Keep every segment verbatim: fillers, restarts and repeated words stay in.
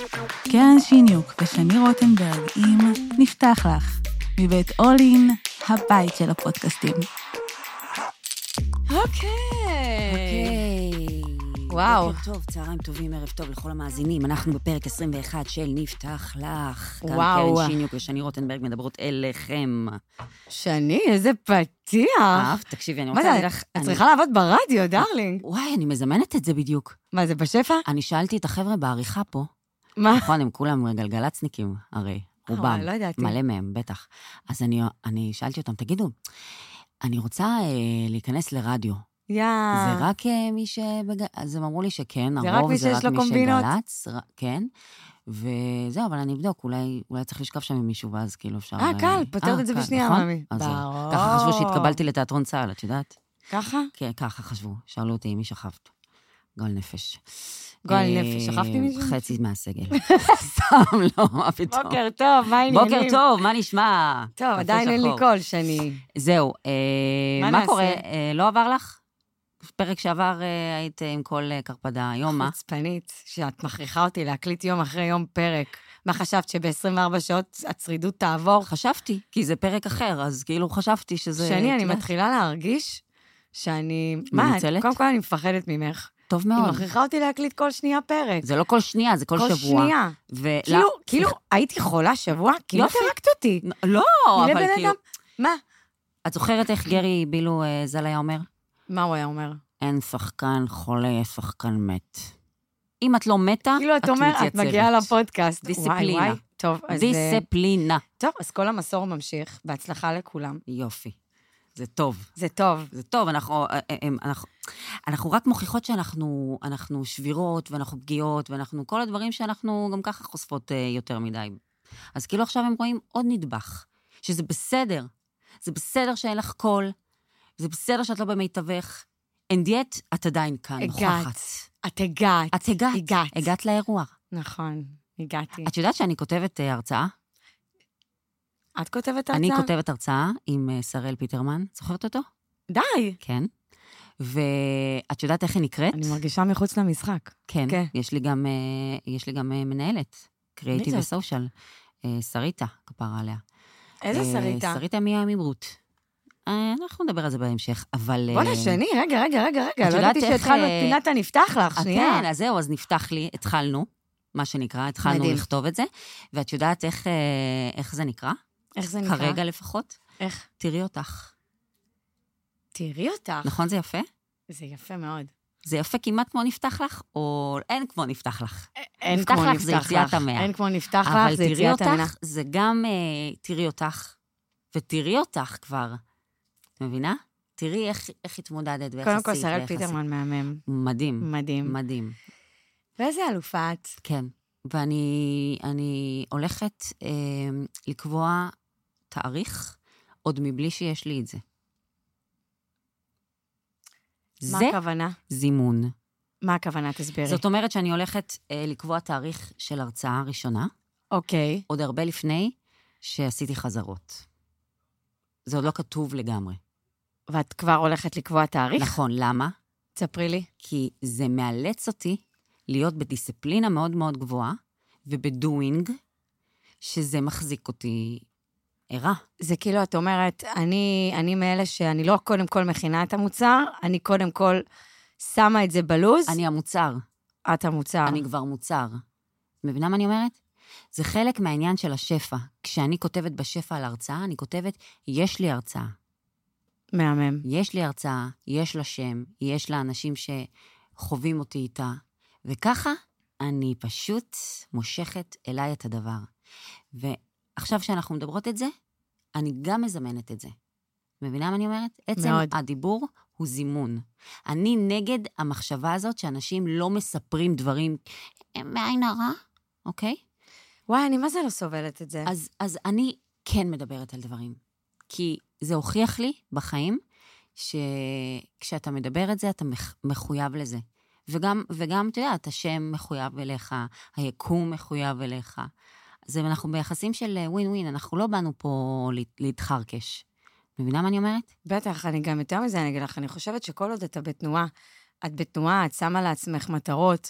קרן שיניוק ושני רוטנברג עם נפתח לך, מבית אולין, הבית של הפודקאסטים. אוקיי. אוקיי. וואו. בוקר טוב, צהריים טובים, ערב טוב לכל המאזינים. אנחנו בפרק עשרים ואחת של נפתח לך. וואו. כאן קרן שיניוק ושני רוטנברג מדברות אליכם. שני, איזה פתיח. אהב, תקשיבי, אני מה רוצה זה, להגיד לך... את אני- צריכה לעבוד ברדיו, דרלינג. וואי, אני מזמנת את זה בדיוק. מה, זה בשפע? אני שאלתי את החבר'ה בעריכה פה, מה? נכון, הם כולם גלגלצניקים, הרי, רובם. וואי, לא ידעתי. מלא מהם, בטח. אז אני, אני שאלתי אותם, תגידו, אני רוצה אה, להיכנס לרדיו. יא. זה רק אה, מי שבג... אז הם אמרו לי שכן, זה רק הרוב מי זה שיש רק לו מי קומבינות? שגלץ, ר... כן. וזהו, אבל אני אבדוק, אולי, אולי צריך לשכב שם עם מישהו, ואז כאילו אפשר... אה, קל, פותרת אה, את זה קל, בשנייה, נכון? מאמי. אז זהו. ברור. ככה חשבו שהתקבלתי לתיאטרון צה"ל, את יודעת? ככה? כן, ככה חשבו. שאלו אותי, מי שכבת? גועל נפש. גועל אה, נפש, שכבתי מישהו? חצי מהסגל. סתם, לא, מה פתאום. בוקר טוב, מה העניינים? בוקר טוב, מה נשמע? טוב, קפה עדיין אין לי שחור. קול, שני. זהו, אה, מה מה נעשה? קורה? אה, לא עבר לך? פרק שעבר אה, היית עם כל אה, קרפדה, היום מה? חוצפנית, שאת מכריחה אותי להקליט יום אחרי יום פרק. מה חשבת, שב-עשרים וארבע שעות הצרידות תעבור? חשבתי, כי זה פרק אחר, אז כאילו חשבתי שזה... שני, אני את יודעת, מתחילה להרגיש שאני... מה, מנוצלת? קודם כל אני מפחדת ממך. טוב היא מאוד. מכריחה אותי להקליט כל שנייה פרק. זה לא כל שנייה, זה כל כל שבוע. שנייה. ולה- כאילו, כאילו, הייתי חולה שבוע, כמעט יופי. הרגת אותי. לא, הנה אבל בן כאילו... אדם. מה? את זוכרת איך גרי בילו אה, ז"ל היה אומר? מה הוא היה אומר? אין שחקן חולה, יש שחקן מת. אם את לא מתה, כאילו, את את אומרת, את מתייצבת. מגיעה לפודקאסט. דיסציפלינה. וואי, וואי. טוב, אז... אה, דיסציפלינה. טוב, אז כל המסור ממשיך. בהצלחה לכולם. יופי. זה טוב. זה טוב. זה טוב, אנחנו, אנחנו, אנחנו רק מוכיחות שאנחנו אנחנו שבירות, ואנחנו פגיעות, ואנחנו כל הדברים שאנחנו גם ככה חושפות יותר מדי. אז כאילו עכשיו הם רואים עוד נדבך, שזה בסדר. זה בסדר שאין לך קול, זה בסדר שאת לא במיטבך, and yet את עדיין כאן, הגעת. נוכחת. את הגעת. את הגעת. הגעת. הגעת לאירוע. נכון, הגעתי. את יודעת שאני כותבת אה, הרצאה? את כותבת הרצאה? אני כותבת הרצאה עם אה, שראל פיטרמן, זוכרת אותו? די. כן. ואת יודעת איך היא נקראת? אני מרגישה מחוץ למשחק. כן, כן. יש לי גם, אה, יש לי גם אה, מנהלת, קריאיטיב זאת? וסושיאל, אה, שריטה, כפרה עליה. איזה אה, שריטה? שריטה מימי-ברוט. אה, אנחנו נדבר על זה בהמשך, אבל... בוא'נה, אה, שני, רגע, רגע, רגע, רגע, את לא יודעת ידעתי איך, שהתחלנו את אה, פינת הנפתח לך, אה, שנייה. כן, אז זהו, אז נפתח לי, התחלנו, מה שנקרא, התחלנו מדהים. לכתוב את זה, ואת יודעת איך, אה, איך זה נקרא? איך זה נקרא? כרגע לפחות? איך? תראי אותך. תראי אותך. נכון זה יפה? זה יפה מאוד. זה יפה כמעט כמו נפתח לך, או אין כמו נפתח לך. אין נפתח כמו לך זה נפתח יציאת לך. המאה. אין כמו נפתח לך, אבל זה תראי יציאת המנה. אותך, זה גם אה, תראי אותך, ותראי אותך כבר. את מבינה? תראי איך, איך התמודדת ואיך קודם עשית. כל, שראל ואיך עשית. פיטרמן מהמם. מדהים. מדהים. מדהים. ואיזה אלופה את? כן. ואני אני הולכת אה, לקבוע תאריך, עוד מבלי שיש לי את זה. מה זה הכוונה? זימון. מה הכוונה? תסבירי. זאת אומרת שאני הולכת אה, לקבוע תאריך של הרצאה ראשונה, אוקיי. עוד הרבה לפני שעשיתי חזרות. זה עוד לא כתוב לגמרי. ואת כבר הולכת לקבוע תאריך? נכון, למה? תספרי לי. כי זה מאלץ אותי להיות בדיסציפלינה מאוד מאוד גבוהה, ובדואינג, שזה מחזיק אותי ערה. זה כאילו, את אומרת, אני, אני מאלה שאני לא קודם כל מכינה את המוצר, אני קודם כל שמה את זה בלוז. אני המוצר, את המוצר. אני כבר מוצר. מבינה מה אני אומרת? זה חלק מהעניין של השפע. כשאני כותבת בשפע על הרצאה, אני כותבת, יש לי הרצאה. מהמם. יש לי הרצאה, יש לה שם, יש לה אנשים שחווים אותי איתה, וככה אני פשוט מושכת אליי את הדבר. ועכשיו שאנחנו מדברות את זה, אני גם מזמנת את זה. מבינה מה אני אומרת? עצם מאוד. הדיבור הוא זימון. אני נגד המחשבה הזאת שאנשים לא מספרים דברים מעין הרע, אוקיי? וואי, אני מה זה לא סובלת את זה? אז, אז אני כן מדברת על דברים. כי זה הוכיח לי בחיים, שכשאתה מדבר את זה, אתה מחויב לזה. וגם, וגם, אתה יודע, השם מחויב אליך, היקום מחויב אליך. אז אנחנו ביחסים של ווין ווין, אנחנו לא באנו פה להתחרקש. מבינה מה אני אומרת? בטח, אני גם יותר מזה, אני אגיד לך, אני חושבת שכל עוד אתה בתנועה, את בתנועה, את שמה לעצמך מטרות,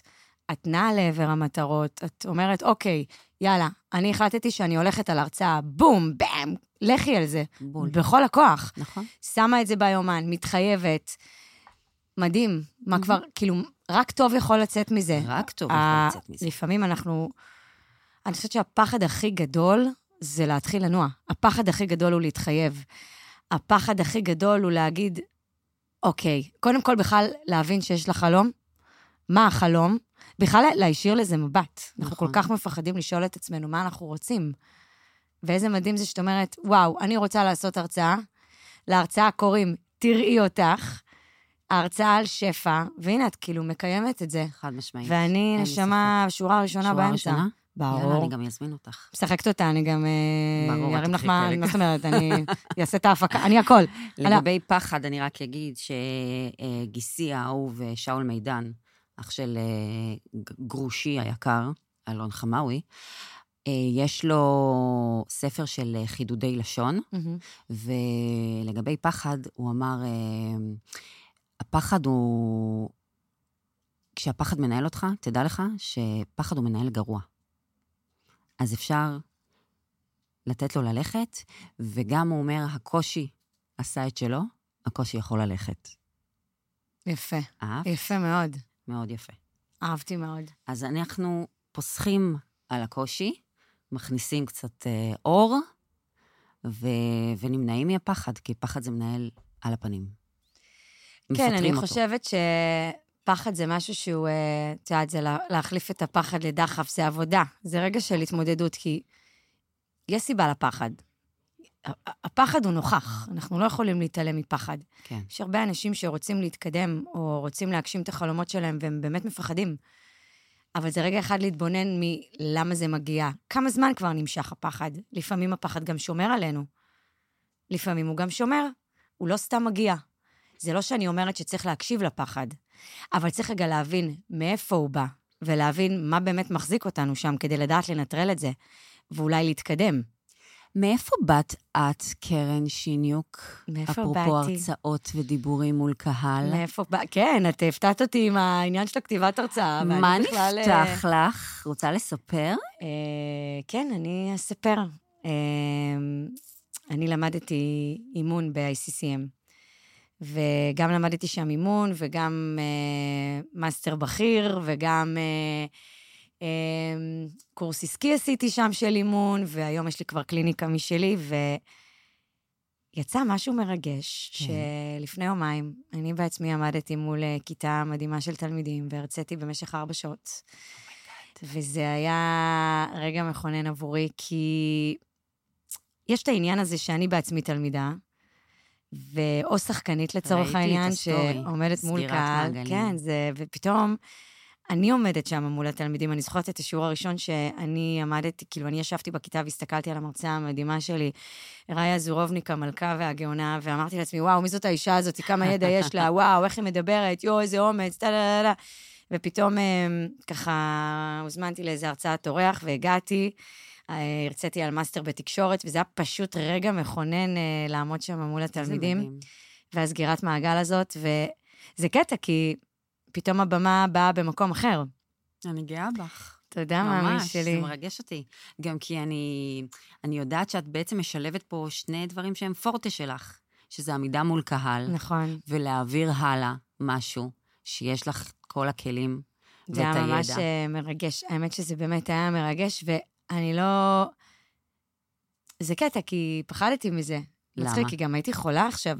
את נעה לעבר המטרות, את אומרת, אוקיי, יאללה, אני החלטתי שאני הולכת על הרצאה, בום, בם, לכי על זה. בול. בכל הכוח. נכון. שמה את זה ביומן, מתחייבת. מדהים. מה כבר, כאילו, רק טוב יכול לצאת מזה. רק טוב יכול לצאת מזה. לפעמים אנחנו... אני חושבת שהפחד הכי גדול זה להתחיל לנוע. הפחד הכי גדול הוא להתחייב. הפחד הכי גדול הוא להגיד, אוקיי, קודם כל בכלל להבין שיש לה חלום. מה החלום? בכלל להישיר לזה מבט. אנחנו כל כך מפחדים לשאול את עצמנו מה אנחנו רוצים. ואיזה מדהים זה שאת אומרת, וואו, אני רוצה לעשות הרצאה. להרצאה קוראים, תראי אותך. ההרצאה על שפע, והנה את כאילו מקיימת את זה. חד משמעית. ואני נשמה שורה ראשונה באמצע. שורה ראשונה? ברור. יאללה, אני גם אזמין אותך. משחקת אותה, אני גם... ברור, ירים לך תקחי מה, חלק. מה זאת אומרת, אני אעשה את ההפקה, אני הכל. לגבי פחד, אני רק אגיד שגיסי האהוב שאול מידן, אח של גרושי היקר, אלון חמאווי, יש לו ספר של חידודי לשון, ולגבי פחד, הוא אמר, הפחד הוא... כשהפחד מנהל אותך, תדע לך שפחד הוא מנהל גרוע. אז אפשר לתת לו ללכת, וגם הוא אומר, הקושי עשה את שלו, הקושי יכול ללכת. יפה. אהבת? יפה מאוד. מאוד יפה. אהבתי מאוד. אז אנחנו פוסחים על הקושי, מכניסים קצת אה, אור, ו... ונמנעים מהפחד, כי פחד זה מנהל על הפנים. כן, אני אותו. חושבת שפחד זה משהו שהוא, את יודעת, זה להחליף את הפחד לדחף, זה עבודה. זה רגע של התמודדות, כי יש סיבה לפחד. הפחד הוא נוכח, אנחנו לא יכולים להתעלם מפחד. כן. יש הרבה אנשים שרוצים להתקדם, או רוצים להגשים את החלומות שלהם, והם באמת מפחדים. אבל זה רגע אחד להתבונן מלמה זה מגיע. כמה זמן כבר נמשך הפחד? לפעמים הפחד גם שומר עלינו. לפעמים הוא גם שומר, הוא לא סתם מגיע. זה לא שאני אומרת שצריך להקשיב לפחד, אבל צריך רגע להבין מאיפה הוא בא, ולהבין מה באמת מחזיק אותנו שם, כדי לדעת לנטרל את זה, ואולי להתקדם. מאיפה באת את, קרן שיניוק? מאיפה אפרופו באתי? הרצאות ודיבורים מול קהל. מאיפה בא? כן, את הפתעת אותי עם העניין של הכתיבת הרצאה. מה ואני בכלל, נפתח לך? רוצה לספר? אה, כן, אני אספר. אה, אני למדתי אימון ב-איי סי סי אם, וגם למדתי שם אימון, וגם אה, מאסטר בכיר, וגם אה, אה, קורס עסקי עשיתי שם של אימון, והיום יש לי כבר קליניקה משלי, ויצא משהו מרגש, כן. שלפני יומיים אני בעצמי עמדתי מול כיתה מדהימה של תלמידים, והרציתי במשך ארבע שעות. Oh וזה היה רגע מכונן עבורי, כי יש את העניין הזה שאני בעצמי תלמידה, ואו שחקנית לצורך העניין, שעומדת מול קהל. כן, זה, ופתאום אני עומדת שם מול התלמידים, אני זוכרת את השיעור הראשון שאני עמדתי, כאילו אני ישבתי בכיתה והסתכלתי על המרצה המדהימה שלי, ראיה זורובניק, המלכה והגאונה, ואמרתי לעצמי, וואו, מי זאת האישה הזאת, כמה ידע יש לה, וואו, איך היא מדברת, יו, איזה אומץ, טה-לה-לה-לה. ופתאום ככה הוזמנתי לאיזה הרצאת אורח, והגעתי, הרציתי על מאסטר בתקשורת, וזה היה פשוט רגע מכונן לעמוד שם מול התלמידים, והסגירת מעגל הזאת, וזה קטע, כי פתאום הבמה באה במקום אחר. אני גאה בך. תודה, מאמי שלי. ממש, זה מרגש אותי. גם כי אני, אני יודעת שאת בעצם משלבת פה שני דברים שהם פורטה שלך, שזה עמידה מול קהל. נכון. ולהעביר הלאה משהו, שיש לך כל הכלים ואת הידע. זה היה ממש מרגש. האמת שזה באמת היה מרגש, ואני לא... זה קטע, כי פחדתי מזה. למה? מצחיק, כי גם הייתי חולה עכשיו,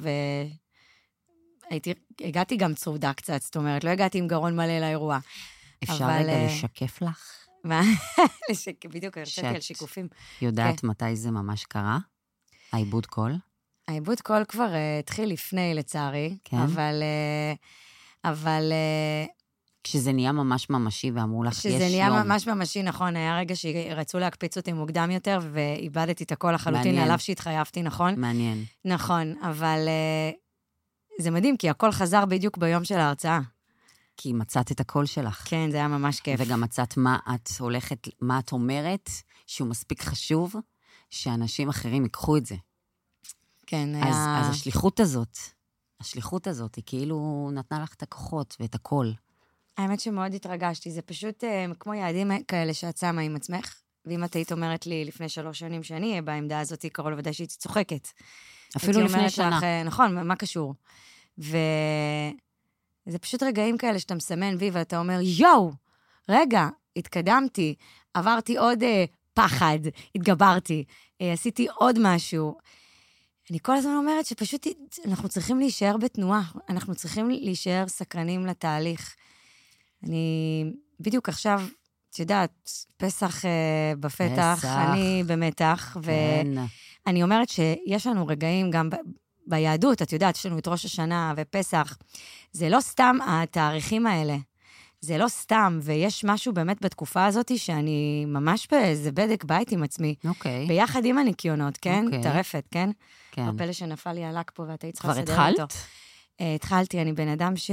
הייתי, הגעתי גם צרודה קצת, זאת אומרת, לא הגעתי עם גרון מלא לאירוע. אפשר אבל, רגע לשקף לך? מה? בדיוק, הרציתי על שיקופים. יודעת מתי זה ממש קרה? העיבוד קול? העיבוד קול כבר uh, התחיל לפני, לצערי, כן? אבל... Uh, אבל... Uh, כשזה נהיה ממש ממשי ואמרו לך, יש יום. כשזה נהיה ממש ממשי, נכון, היה רגע שרצו להקפיץ אותי מוקדם יותר, ואיבדתי את הכל לחלוטין, עליו שהתחייבתי, נכון? מעניין. נכון, אבל uh, זה מדהים, כי הכל חזר בדיוק ביום של ההרצאה. כי מצאת את הקול שלך. כן, זה היה ממש כיף. וגם מצאת מה את הולכת, מה את אומרת, שהוא מספיק חשוב, שאנשים אחרים ייקחו את זה. כן, אז, היה... אז השליחות הזאת, השליחות הזאת, היא כאילו נתנה לך את הכוחות ואת הקול. האמת שמאוד התרגשתי, זה פשוט uh, כמו יעדים כאלה שאת שמה עם עצמך, ואם את היית אומרת לי לפני שלוש שנים שאני אהיה בעמדה הזאת, קרוב לוודאי שהיא צוחקת. אפילו לפני שנה. לך, נכון, מה קשור? וזה פשוט רגעים כאלה שאתה מסמן וי, ואתה אומר, יואו, רגע, התקדמתי, עברתי עוד uh, פחד, התגברתי, uh, עשיתי עוד משהו. אני כל הזמן אומרת שפשוט אנחנו צריכים להישאר בתנועה, אנחנו צריכים להישאר סקרנים לתהליך. אני בדיוק עכשיו, את יודעת, פסח uh, בפתח, פסח. אני במתח, כן. ואני אומרת שיש לנו רגעים גם ב... ביהדות, את יודעת, יש לנו את ראש השנה ופסח, זה לא סתם התאריכים האלה, זה לא סתם, ויש משהו באמת בתקופה הזאת שאני ממש באיזה בדק בית עם עצמי, אוקיי. ביחד עם הניקיונות, כן? אוקיי. טרפת, כן? כן. הפלא שנפל לי עלק פה, ואתה היית צריכה כבר לסדר אותו. התחלת? Uh, התחלתי, אני בן אדם ש...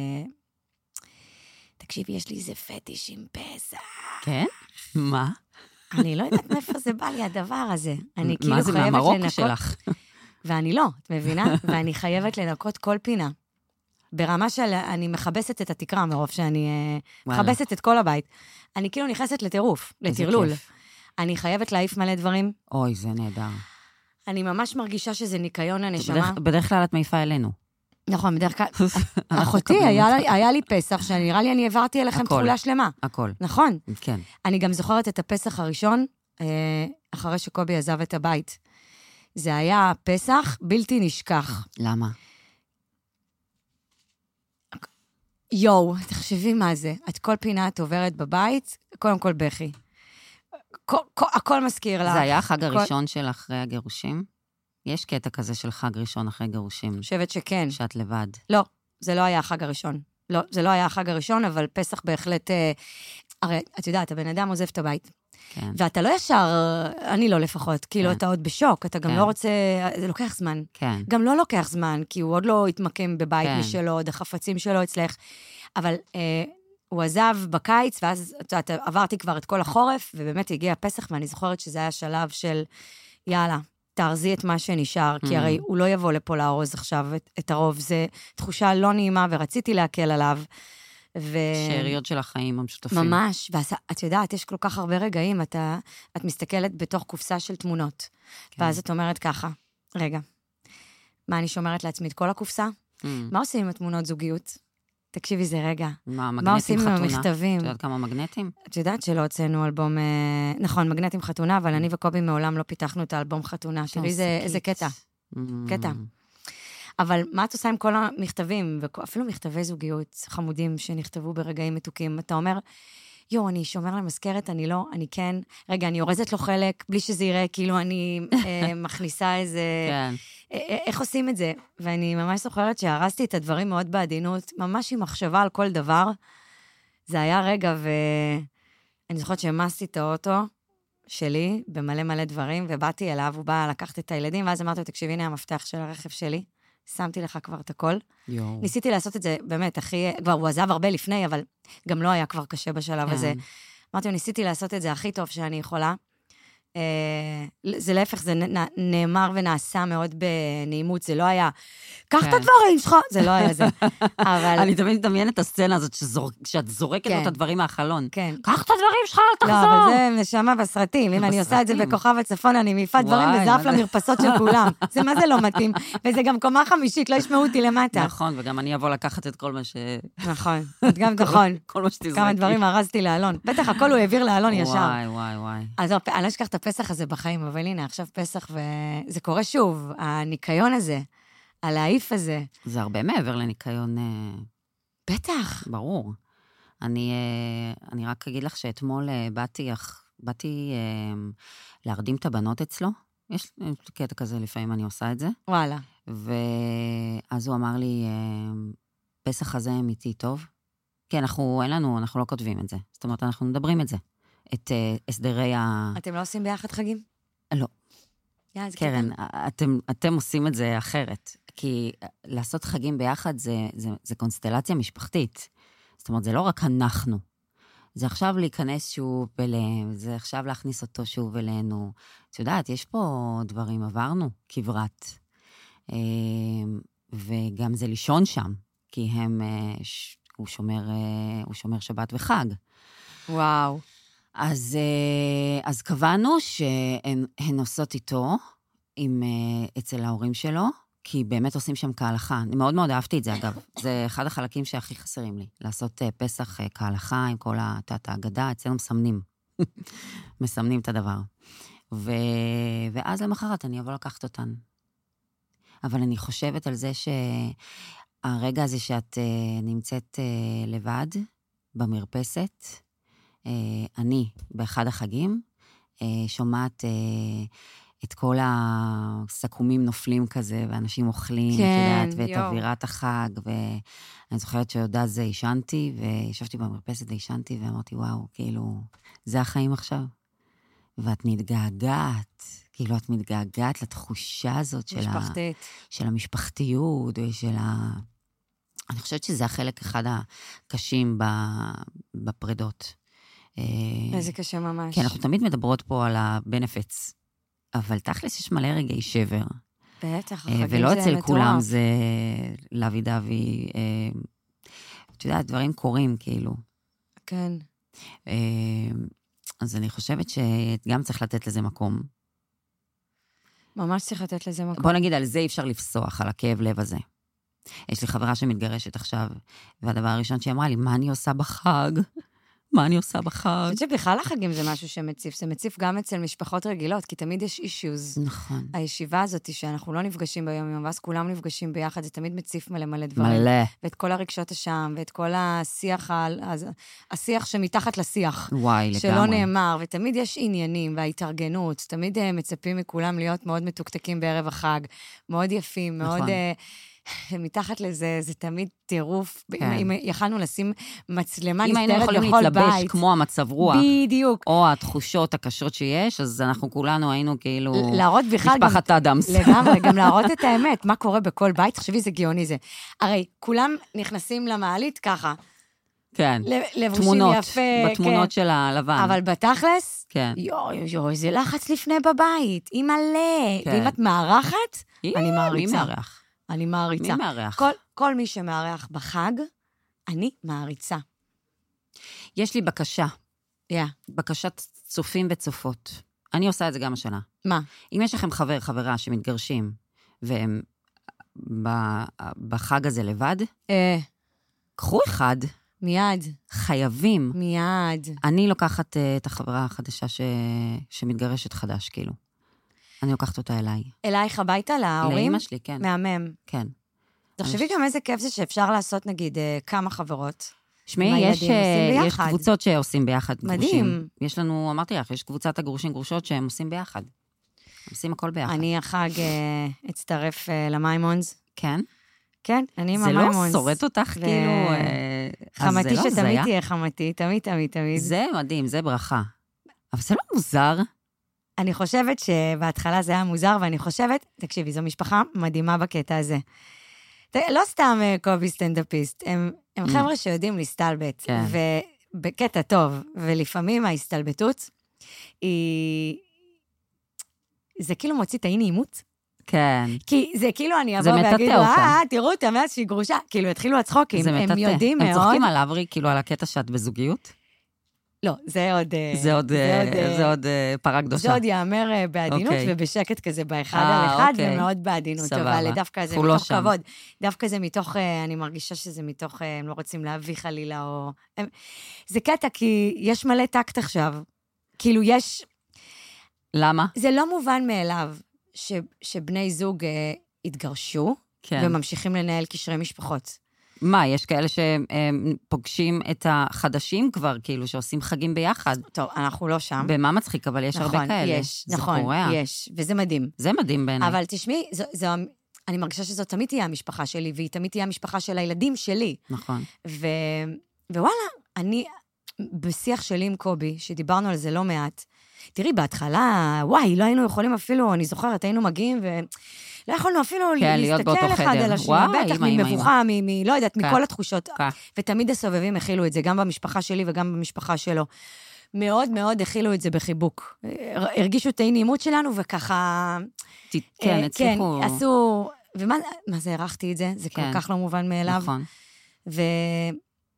תקשיבי, יש לי איזה פטיש עם פסח. כן? מה? אני לא יודעת מאיפה זה בא לי, הדבר הזה. אני כאילו מה זה, חייבת מהמרוקו לנקות... שלך? ואני לא, את מבינה? ואני חייבת לנקות כל פינה. ברמה של, אני מחבסת את התקרה מרוב שאני וואלה. מחבסת את כל הבית. אני כאילו נכנסת לטירוף, איזה לטרלול. כיף. אני חייבת להעיף מלא דברים. אוי, זה נהדר. אני ממש מרגישה שזה ניקיון הנשמה. בדרך, בדרך כלל את מעיפה אלינו. נכון, בדרך כלל... אנחנו אחותי, מקבלים היה, את זה. לי- היה לי פסח, שנראה לי אני העברתי אליכם הכל. תחולה שלמה. הכל. נכון. כן. אני גם זוכרת את הפסח הראשון, אה, אחרי שקובי עזב את הבית. זה היה פסח בלתי נשכח. למה? יואו, תחשבי מה זה. את כל פינה את עוברת בבית, קודם כל בכי. כל, כל, הכל מזכיר לך. זה היה החג כל... הראשון של אחרי הגירושים? יש קטע כזה של חג ראשון אחרי גירושים, אני חושבת שכן. שאת לבד. לא, זה לא היה החג הראשון. לא, זה לא היה החג הראשון, אבל פסח בהחלט... אה, הרי, את יודעת, הבן אדם עוזב את הבית. כן. ואתה לא ישר, אני לא לפחות, כאילו כן. אתה עוד בשוק, אתה גם כן. לא רוצה, זה לוקח זמן. כן. גם לא לוקח זמן, כי הוא עוד לא התמקם בבית כן. משלו, עוד החפצים שלו אצלך. אבל אה, הוא עזב בקיץ, ואז את יודעת, עברתי כבר את כל החורף, ובאמת הגיע פסח, ואני זוכרת שזה היה שלב של, יאללה, תארזי את מה שנשאר, כי Mm. הרי הוא לא יבוא לפה לארוז עכשיו את, את הרוב, זה תחושה לא נעימה, ורציתי להקל עליו. ו... שאריות של החיים המשותפים. ממש, ואת יודעת, יש כל כך הרבה רגעים, אתה, את מסתכלת בתוך קופסה של תמונות, כן. ואז את אומרת ככה, רגע, מה אני שומרת לעצמי את כל הקופסה? Mm. מה עושים עם התמונות זוגיות? תקשיבי, זה רגע. מה, מה מגנטים עושים עם חתונה? המכתבים? את יודעת כמה מגנטים? את יודעת שלא הוצאנו אלבום, אה, נכון, מגנטים חתונה, אבל אני וקובי מעולם לא פיתחנו את האלבום חתונה. תראי איזה, איזה קטע. Mm. קטע. אבל מה את עושה עם כל המכתבים, ואפילו מכתבי זוגיות חמודים שנכתבו ברגעים מתוקים? אתה אומר, יו, אני שומר למזכרת, אני לא, אני כן. רגע, אני אורזת לו חלק, בלי שזה יראה, כאילו אני אה, מכניסה איזה... כן. אה, איך עושים את זה? ואני ממש זוכרת שהרסתי את הדברים מאוד בעדינות, ממש עם מחשבה על כל דבר. זה היה רגע, ואני זוכרת שהמסתי את האוטו שלי במלא מלא דברים, ובאתי אליו, הוא בא לקחת את הילדים, ואז אמרתי לו, תקשיב, הנה המפתח של הרכב שלי, שמתי לך כבר את הכל. יואו. ניסיתי לעשות את זה באמת, הכי, כבר הוא עזב הרבה לפני, אבל גם לא היה כבר קשה בשלב כן. הזה. אמרתי לו, ניסיתי לעשות את זה הכי טוב שאני יכולה. אה, זה להפך, זה נ, נאמר ונעשה מאוד בנעימות, זה לא היה, קח כן. את הדברים שלך, זה לא היה זה. אבל... אני תמיד מדמיינת את הסצנה הזאת, שזור... שאת זורקת כן. לו את הדברים מהחלון. כן. קח את הדברים שלך, אל תחזור. לא, אבל זה נשמה בסרטים. אם אני עושה את זה בסרטים. בכוכב הצפון, אני מעיפה דברים וואי, וזה מה עף זה? למרפסות של כולם. זה מה זה לא מתאים. וזה גם קומה חמישית, לא ישמעו אותי למטה. נכון, וגם אני אבוא לקחת את כל מה ש... נכון. את גם נכון. כל מה שתזרקי. כמה דברים ארזתי לאלון. בטח הכל הוא העביר לאלון ישר. וואי, וואי, וואי. אז לא, אני לא אשכח את הפסח הזה בחיים, אבל הנה, עכשיו פסח, וזה קורה שוב, הניקיון הזה, הלהעיף הזה. זה הרבה מעבר לניקיון, אה, בטח. ברור. אני, אה, אני רק אגיד לך שאתמול אה, באתי, אח- באתי אה, להרדים את הבנות אצלו. יש לי קטע כזה, לפעמים אני עושה את זה. וואלה. ואז הוא אמר לי, אה, פסח הזה אמיתי טוב? כי אנחנו, אין לנו, אנחנו לא כותבים את זה. זאת אומרת, אנחנו מדברים את זה. את אה, הסדרי ה... אתם לא עושים ביחד חגים? לא. יאללה, זה קרן, קטן. אתם, אתם עושים את זה אחרת, כי לעשות חגים ביחד זה, זה, זה קונסטלציה משפחתית. זאת אומרת, זה לא רק אנחנו. זה עכשיו להיכנס שוב אליהם, זה עכשיו להכניס אותו שוב אלינו. את יודעת, יש פה דברים, עברנו כברת. וגם זה לישון שם, כי הם הוא שומר, הוא שומר שבת וחג. וואו. אז, אז קבענו שהן עושות איתו, עם, אצל ההורים שלו, כי באמת עושים שם כהלכה. אני מאוד מאוד אהבתי את זה, אגב. זה אחד החלקים שהכי חסרים לי, לעשות פסח כהלכה עם כל ההגדה, אצלנו מסמנים. מסמנים את הדבר. ו... ואז למחרת אני אבוא לקחת אותן. אבל אני חושבת על זה שהרגע הזה שאת נמצאת לבד, במרפסת, אני, באחד החגים, שומעת את כל הסכומים נופלים כזה, ואנשים אוכלים, כן, יודעת, ואת יו. אווירת החג, ואני זוכרת שיודע זה, אישנתי, וישבתי במרפסת ואישנתי, ואמרתי, וואו, כאילו, זה החיים עכשיו. ואת מתגעגעת, כאילו, את מתגעגעת לתחושה הזאת של, ה... של המשפחתיות, ושל ה... אני חושבת שזה החלק אחד הקשים בפרדות. איזה קשה ממש. כי אנחנו תמיד מדברות פה על הבנפיטס, אבל תכלס יש מלא רגעי שבר. בטח, ולא אצל כולם זה לוי דווי, את יודעת, דברים קורים כאילו. כן. אז אני חושבת שגם צריך לתת לזה מקום. ממש צריך לתת לזה מקום. בוא נגיד, על זה אי אפשר לפסוח, על הכאב לב הזה. יש לי חברה שמתגרשת עכשיו, והדבר הראשון שהיא אמרה לי, מה אני עושה בחג? מה אני עושה בחג? אני חושבת שבכלל החגים זה משהו שמציף, זה מציף גם אצל משפחות רגילות, כי תמיד יש אישיוז. נכון. הישיבה הזאת שאנחנו לא נפגשים ביום יום, ואז כולם נפגשים ביחד, זה תמיד מציף מלא מלא דברים. מלא. ואת כל הרגשות השם, ואת כל השיח, השיח שמתחת לשיח. וואי, לגמרי. שלא נאמר, ותמיד יש עניינים וההתארגנות, תמיד מצפים מכולם להיות מאוד מתוקתקים בערב החג, מאוד יפים, מאוד... נכון. מתחת לזה, זה תמיד טירוף. כן. אם יכלנו לשים מצלמה אם נסתרת היינו בכל יכולים בית. להתלבש כמו המצב רוח, בדיוק. או התחושות הקשות שיש, אז אנחנו כולנו היינו כאילו... להראות בכלל משפחת גם... אדמס. לגמרי, גם להראות את האמת, מה קורה בכל בית, תחשבי, זה גאוני זה. הרי כולם נכנסים למעלית ככה. כן. לבושים תמונות, יפה. בתמונות כן. של הלבן. אבל בתכלס, כן. יואי, יואי, זה לחץ לפני בבית, היא מלא. כן. ואם את מערכת, אני מעריצה. מי מערך? אני מעריצה. מי מערך? כל, כל מי שמערך בחג, אני מעריצה. יש לי בקשה. Yeah. בקשת צופים וצופות. אני עושה את זה גם השנה. מה? אם יש לכם חבר, חברה שמתגרשים, והם בחג הזה לבד, אה. קחו אחד. מיד. חייבים. מיד. אני לוקחת את החברה החדשה ש... שמתגרשת חדש, כאילו. אני לוקחת אותה אליי. אלייך הביתה, להורים? לאמא שלי, כן. מהמם. כן. תחשבי גם איזה כיף זה שאפשר לעשות, נגיד, כמה חברות. שמי, יש, יש קבוצות שעושים ביחד מדהים. גרושים. יש לנו, אמרתי לך, יש קבוצת הגרושים גרושות שהם עושים ביחד. עושים הכל ביחד. אני החג אצטרף למימונס. כן? כן, אני עם זה המימונס. לא שורט אותך, ו... כאילו... חמתי לא שתמיד תהיה חמתי, תמיד, תמיד, תמיד. זה מדהים, זה ברכה. אבל זה לא מוזר. אני חושבת שבהתחלה זה היה מוזר, ואני חושבת, תקשיבי, זו משפחה מדהימה בקטע הזה. לא סתם קובי סטנדאפיסט, הם, הם mm. חבר'ה שיודעים להסתלבט, כן. ובקטע טוב, ולפעמים ההסתלבטות היא... זה כאילו מוציא את האי-נעימות. כן. כי זה כאילו אני אבוא ואגיד, אה, תראו אותה מאז שהיא גרושה. כאילו, התחילו הצחוקים, הם יודעים מאוד. הם צוחקים על אברי, כאילו, על הקטע שאת בזוגיות? לא, זה עוד... זה עוד, זה עוד פרה קדושה. זה עוד יאמר בעדינות, ובשקט כזה באחד על אחד, ומאוד בעדינות. אבל דווקא זה מתוך כבוד. דווקא זה מתוך, אני מרגישה שזה מתוך, הם לא רוצים להביא חלילה, או... זה קטע, כי יש מלא טקט עכשיו. כאילו, יש... למה? זה לא מובן מאליו שבני זוג התגרשו, וממשיכים לנהל קשרי משפחות. מה, יש כאלה שפוגשים את החדשים כבר, כאילו, שעושים חגים ביחד. טוב, אנחנו לא שם. במה מצחיק, אבל יש נכון, הרבה כאלה. יש, נכון, יש, וזה מדהים. זה מדהים בעיניי. אבל תשמעי, זו, זו, אני מרגישה שזו תמיד תהיה המשפחה שלי, והיא תמיד תהיה המשפחה של הילדים שלי. נכון. ו, ווואלה, אני, בשיח שלי עם קובי, שדיברנו על זה לא מעט, תראי, בהתחלה, וואי, לא היינו יכולים אפילו, אני זוכרת, היינו מגיעים ו... לא יכולנו אפילו כן, להסתכל אחד על השני, בטח ממבוכה, מ... לא יודעת, מכל התחושות. ותמיד הסובבים הכילו את זה, גם במשפחה שלי וגם במשפחה שלו. מאוד מאוד הכילו את זה בחיבוק. הרגישו את האי-נעימות שלנו, וככה... כן, הצליחו... כן, עשו... ומה זה, הערכתי את זה? זה כל כך לא מובן מאליו. נכון. ו...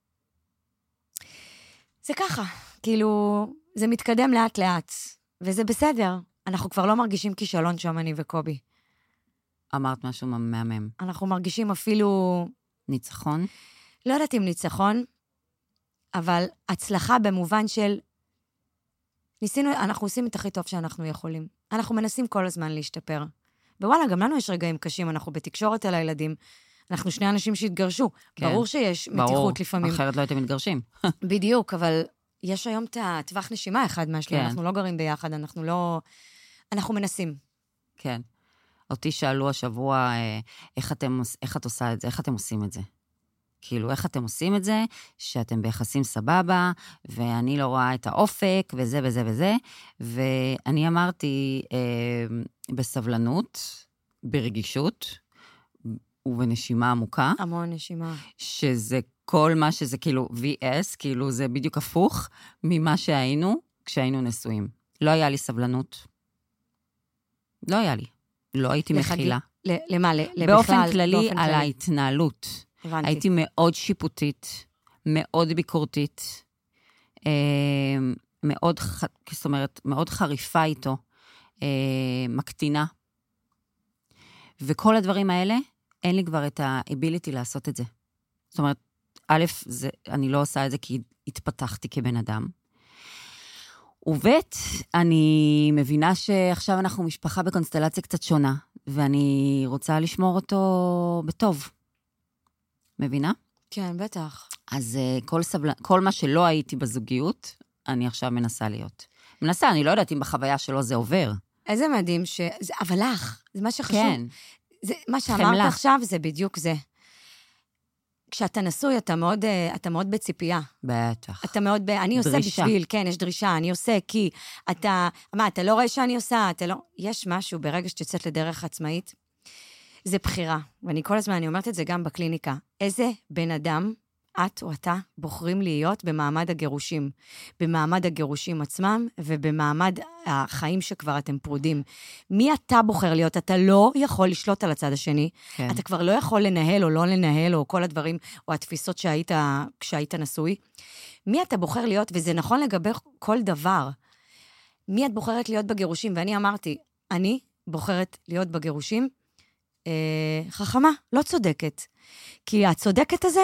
זה ככה, כאילו, זה מתקדם לאט-לאט, וזה בסדר. אנחנו כבר לא מרגישים כישלון שם, אני וקובי. אמרת משהו מהמם. אנחנו מרגישים אפילו... ניצחון? לא יודעת אם ניצחון, אבל הצלחה במובן של... ניסינו, אנחנו עושים את הכי טוב שאנחנו יכולים. אנחנו מנסים כל הזמן להשתפר. ווואלה, גם לנו יש רגעים קשים, אנחנו בתקשורת על הילדים, אנחנו שני אנשים שהתגרשו. כן. ברור שיש מתיחות ברור, לפעמים. אחרת לא הייתם מתגרשים. בדיוק, אבל יש היום את הטווח נשימה אחד מהשני, כן. אנחנו לא גרים ביחד, אנחנו לא... אנחנו מנסים. כן. אותי שאלו השבוע, איך אתם, איך את עושה את זה, איך אתם עושים את זה? כאילו, איך אתם עושים את זה, שאתם ביחסים סבבה, ואני לא רואה את האופק, וזה וזה וזה, ואני אמרתי, אה, בסבלנות, ברגישות, ובנשימה עמוקה. המון נשימה. שזה כל מה שזה כאילו וי אס, כאילו זה בדיוק הפוך ממה שהיינו כשהיינו נשואים. לא היה לי סבלנות. לא היה לי. לא הייתי מכילה. למה? בכלל? באופן כללי על ההתנהלות. הבנתי. הייתי מאוד שיפוטית, מאוד ביקורתית, מאוד, זאת אומרת, מאוד חריפה איתו, מקטינה. וכל הדברים האלה, אין לי כבר את ה-ability לעשות את זה. זאת אומרת, א', זה, אני לא עושה את זה כי התפתחתי כבן אדם. וב', אני מבינה שעכשיו אנחנו משפחה בקונסטלציה קצת שונה, ואני רוצה לשמור אותו בטוב. מבינה? כן, בטח. אז כל, סבל... כל מה שלא הייתי בזוגיות, אני עכשיו מנסה להיות. מנסה, אני לא יודעת אם בחוויה שלו זה עובר. איזה מדהים ש... זה... אבל לך, זה מה שחשוב. כן. זה... מה שאמרת חמלה. עכשיו זה בדיוק זה. כשאתה נשוי, אתה מאוד, אתה מאוד בציפייה. בטח. אתה מאוד ב... אני עושה דרישה. בשביל, כן, יש דרישה, אני עושה כי אתה... מה, אתה לא רואה שאני עושה? אתה לא... יש משהו ברגע שתצאת לדרך עצמאית, זה בחירה. ואני כל הזמן, אני אומרת את זה גם בקליניקה. איזה בן אדם, את או אתה, בוחרים להיות במעמד הגירושים. במעמד הגירושים עצמם, ובמעמד החיים שכבר אתם פרודים. מי אתה בוחר להיות? אתה לא יכול לשלוט על הצד השני. כן. אתה כבר לא יכול לנהל או לא לנהל, או כל הדברים, או התפיסות שהיית, כשהיית נשוי. מי אתה בוחר להיות? וזה נכון לגבי כל דבר. מי את בוחרת להיות בגירושים? ואני אמרתי, אני בוחרת להיות בגירושים, אה, חכמה, לא צודקת. כי הצודקת הזה,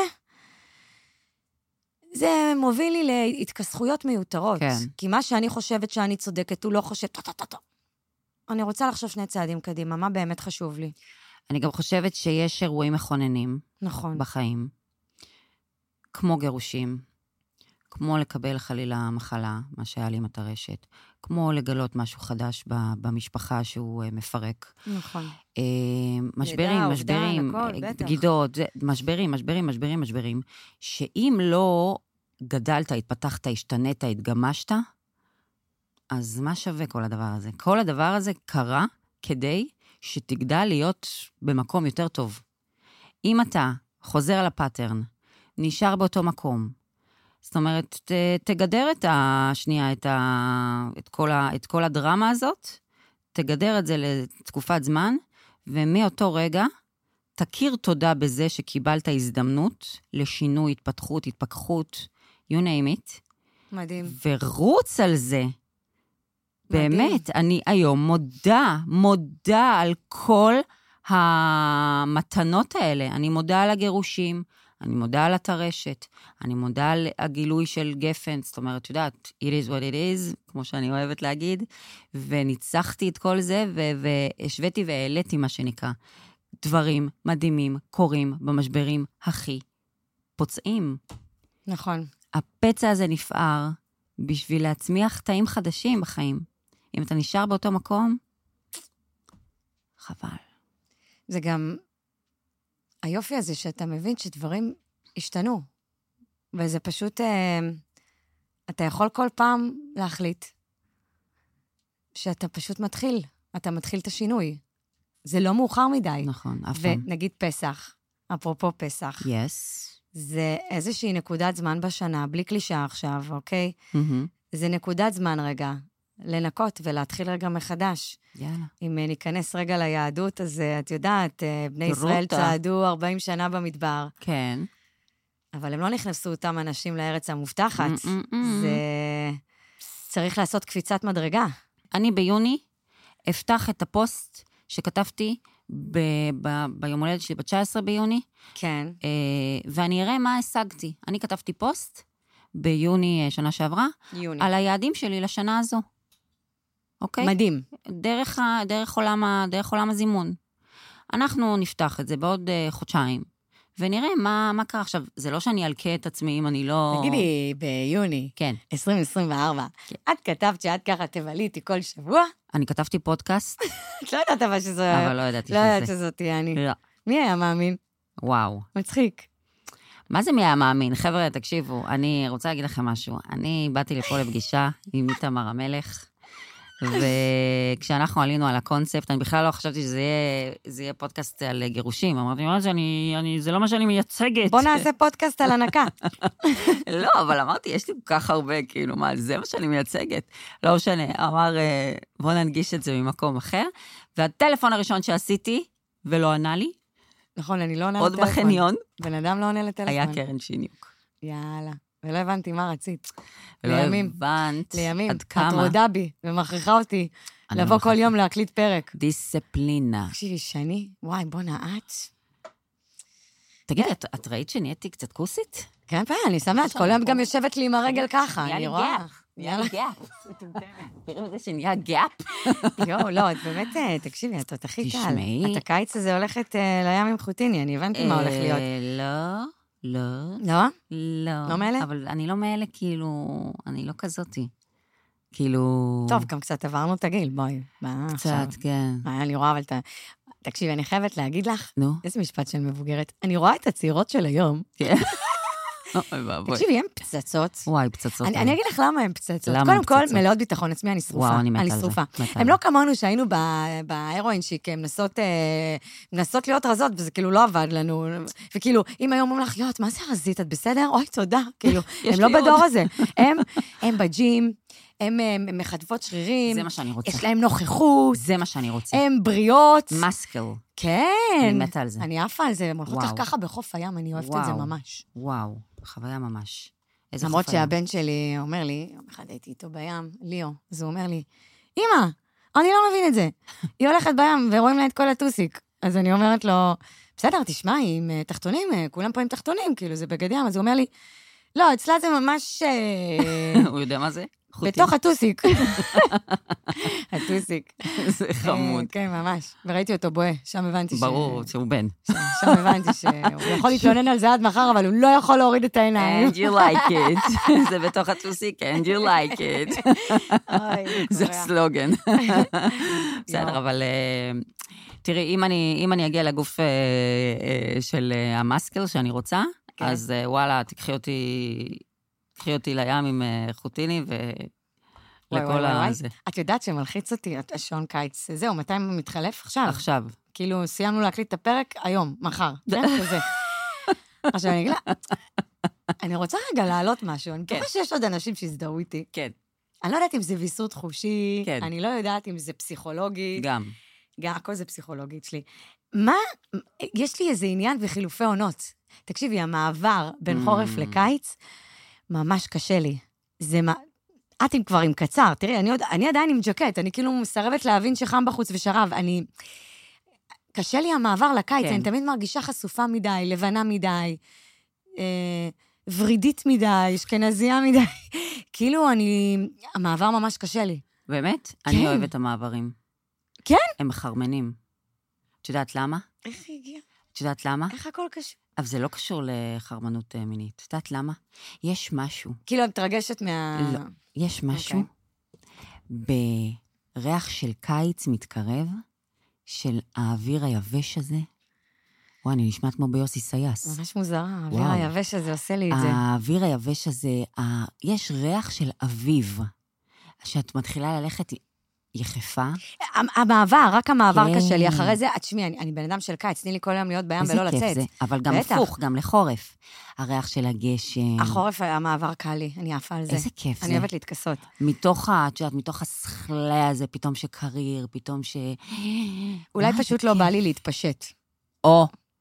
זה מוביל לי להתכסחויות מיותרות. כן. כי מה שאני חושבת שאני צודקת, הוא לא חושב, טו, טו, טו, טו. אני רוצה לחשוב שני צעדים קדימה, מה באמת חשוב לי? אני גם חושבת שיש אירועים מכוננים. נכון. בחיים. כמו גירושים. כמו לקבל חלילה מחלה, מה שהיה לי עם הטרשת. כמו לגלות משהו חדש במשפחה שהוא מפרק. נכון. משברים, ידע, משברים, אובדן, הכל, בטח. בגידות, משברים, משברים, משברים, משברים, שאם לא גדלת, התפתחת, השתנית, התגמשת, אז מה שווה כל הדבר הזה? כל הדבר הזה קרה כדי שתגדל להיות במקום יותר טוב. אם אתה חוזר על הפאטרן, נשאר באותו מקום, זאת אומרת, ת, תגדר את השנייה, את, ה, את, כל ה, את כל הדרמה הזאת, תגדר את זה לתקופת זמן, ומאותו רגע, תכיר תודה בזה שקיבלת הזדמנות לשינוי, התפתחות, התפכחות, you name it. מדהים. ורוץ על זה. מדהים. באמת, אני היום מודה, מודה על כל המתנות האלה. אני מודה על הגירושים, אני מודה על הטרשת, אני מודה על הגילוי של גפן, זאת אומרת, יודעת, it is what it is, כמו שאני אוהבת להגיד, וניצחתי את כל זה, והשוויתי והעליתי מה שנקרא. דברים מדהימים קורים במשברים הכי פוצעים. נכון. הפצע הזה נפער בשביל להצמיח תאים חדשים בחיים. אם אתה נשאר באותו מקום, חבל. זה גם היופי הזה שאתה מבין שדברים השתנו. וזה פשוט, אה, אתה יכול כל פעם להחליט שאתה פשוט מתחיל. אתה מתחיל את השינוי. זה לא מאוחר מדי. נכון, אף פעם. ונגיד פסח, אפרופו פסח. Yes. זה איזושהי נקודת זמן בשנה, בלי קלישה עכשיו, אוקיי? Mm-hmm. זה נקודת זמן רגע, לנקות ולהתחיל רגע מחדש. יאללה. אם ניכנס רגע ליהדות, אז את יודעת, בני ישראל צעדו ארבעים שנה במדבר. כן. אבל הם לא נכנסו אותם אנשים לארץ המובטחת. זה... צריך לעשות קפיצת מדרגה. אני ביוני אפתח את הפוסט שכתבתי ב- ב- ביום הולדת שלי ב-תשעה עשר ביוני, כן. ואני אראה מה השגתי. אני כתבתי פוסט ביוני שנה שעברה, יוני. על היעדים שלי לשנה הזו. אוקיי? מדהים. דרך, ה- דרך, עולם, ה- דרך עולם הזימון. אנחנו נפתח את זה בעוד uh, חודשיים, ונראה מה, מה קרה. עכשיו, זה לא שאני אלכה את עצמי אם אני לא... תגידי, ביוני, כן. עשרים עשרים וארבע, כן. את כתבת שאת ככה תבלי איתי כל שבוע? אני כתבתי פודקאסט, את לא יודעת אבל שזה... אבל לא ידעתי לא יודעת שזה. שזאת תהיה אני. לא. מי היה מאמין? וואו. מצחיק. מה זה מי היה מאמין? חבר'ה, תקשיבו, אני רוצה להגיד לכם משהו. אני באתי לפה לפגישה עם איתמר המלך, וכשאנחנו עלינו על הקונספט, אני בכלל לא חשבתי שזה יהיה, זה יהיה פודקאסט על גירושים. אמרתי, מה זה, אני, אני, זה לא מה שאני מייצגת. בוא נעשה פודקאסט על הנקה. לא, אבל אמרתי, יש לי כל כך הרבה, כאילו, מה, זה מה שאני מייצגת. לא משנה, אמר, בוא ננגיש את זה ממקום אחר, והטלפון הראשון שעשיתי, ולא ענה לי, נכון, אני לא עונה עוד לטלפון. בחניון, בן אדם לא עונה לטלפון. היה קרן שיניוק. יאללה. ולא הבנתי מה רצית. ולא לימים. הבנת לימים. עד את כמה. רודה בי ומכריחה אותי אני לבוא לא כל יום להקליט פרק. דיסציפלינה. תקשיבי, שני, וואי, בוא נעט. תגידי, את, את ראית שנהייתי קצת כוסית? כן, פעם, אני שמה, את כל יום גם יושבת לי עם הרגל ככה, נהיה אני לי רואה. גאפ. נהיה לי גאפ. תראו את זה שנהיה גאפ. יואו, לא, את באמת, תקשיבי, את הכי קל. תשמעי. את הקיץ הזה הולכת לים עם חוטיני, אני הבנתי מה הולך להיות. לא, לא. לא? לא. לא מאלה? אבל אני לא מאלה, כאילו, אני לא כזאתי. כאילו... טוב, גם קצת עברנו את הגיל, בואי. מה עכשיו? קצת, כן. מה, אני רואה, אבל אתה... תקשיבי, אני חייבת להגיד לך, נו. איזה משפט של מבוגרת. אני רואה את הצעירות של היום. כן. אוי ואבוי. תקשיבי, הן פצצות. וואי, פצצות. אני, אני אגיד לך למה הן פצצות. למה קודם הן כל, פצצות? מלאות ביטחון עצמי, אני שרופה. וואו, אני מתה אני על זה. שרופה. מתה הן על לא זה. כמונו שהיינו בהרואין שיק, הן מנסות, אה, מנסות להיות רזות, וזה כאילו לא עבד לנו. וכאילו, אם היום אומרים לך, יואט, מה זה רזית, את בסדר? אוי, תודה. כאילו, הן לא לי עוד. בדור הזה. הן, הן בג'ים, הן אה, מחטפות שרירים. זה מה שאני רוצה. יש להן נוכחות. זה מה שאני רוצה. הן בריאות. מסקל. כן. אני מתה על זה. אני עפה על זה, הן הולכות לך וואו. ככה בחוף הים, אני אוהבת את זה וואו. ממש. וואו, חוויה ממש. איזה למרות חוויה. שהבן שלי אומר לי, יום אחד הייתי איתו בים, ליאו, אז הוא אומר לי, אמא, אני לא מבין את זה. היא הולכת בים ורואים לה את כל הטוסיק. אז אני אומרת לו, בסדר, תשמע, היא עם תחתונים, כולם פה עם תחתונים, כאילו זה בגד ים. אז הוא אומר לי, לא, אצלה זה ממש... הוא יודע מה זה? חוטים. בתוך הטוסיק. הטוסיק. זה חמוד. כן, ממש. וראיתי אותו בואה, שם הבנתי ש... ברור שהוא בן. שם הבנתי שהוא יכול להתלונן על זה עד מחר, אבל הוא לא יכול להוריד את העיניים. And you like it. זה בתוך הטוסיק, and you like it. זה הסלוגן. בסדר, אבל תראי, אם אני אגיע לגוף של המסקל שאני רוצה, אז וואלה, תקחי אותי... קחי אותי לים עם חוטיני ולכל הזה. את יודעת שמלחיץ אותי, השעון קיץ, זהו, מתי מתחלף? עכשיו. עכשיו. כאילו, סיימנו להקליט את הפרק היום, מחר. כן, כזה. עכשיו, אני אגיד לה, אני רוצה רגע להעלות משהו, אני בטוחה שיש עוד אנשים שהזדהו איתי. כן. אני לא יודעת אם זה ויסות חושי, כן. אני לא יודעת אם זה פסיכולוגי. גם. גם, הכל זה פסיכולוגי אצלי. מה, יש לי איזה עניין בחילופי עונות. תקשיבי, המעבר בין חורף לקיץ, ממש קשה לי. זה מה... את עם כבר עם קצר, תראי, אני, עוד, אני עדיין עם ג'קט, אני כאילו מסרבת להבין שחם בחוץ ושרב, אני... קשה לי המעבר לקיץ, כן. אני תמיד מרגישה חשופה מדי, לבנה מדי, אה, ורידית מדי, אשכנזיה מדי. כאילו, אני... המעבר ממש קשה לי. באמת? כן. אני אוהבת המעברים. כן? הם מחרמנים. את יודעת למה? איך היא הגיעה? את יודעת למה? איך הכל קשור? אבל זה לא קשור לחרמנות מינית. את יודעת למה? יש משהו. כאילו, את מתרגשת מה... לא. יש משהו בריח של קיץ מתקרב, של האוויר היבש הזה. וואי, אני נשמעת כמו ביוסי סייס. ממש מוזרה, האוויר היבש הזה עושה לי את זה. האוויר היבש הזה, יש ריח של אביב, שאת מתחילה ללכת יחפה. המעבר, רק המעבר קשה לי. אחרי זה, תשמעי, אני בן אדם של קיץ, תני לי כל היום להיות בים ולא לצאת. איזה כיף זה, אבל גם הפוך, גם לחורף. הריח של הגשם. החורף, המעבר קל לי, אני עפה על זה. איזה כיף זה. אני אוהבת להתכסות. מתוך, את יודעת, מתוך השכלה הזה, פתאום שקריר, פתאום ש... אולי פשוט לא בא לי להתפשט. או,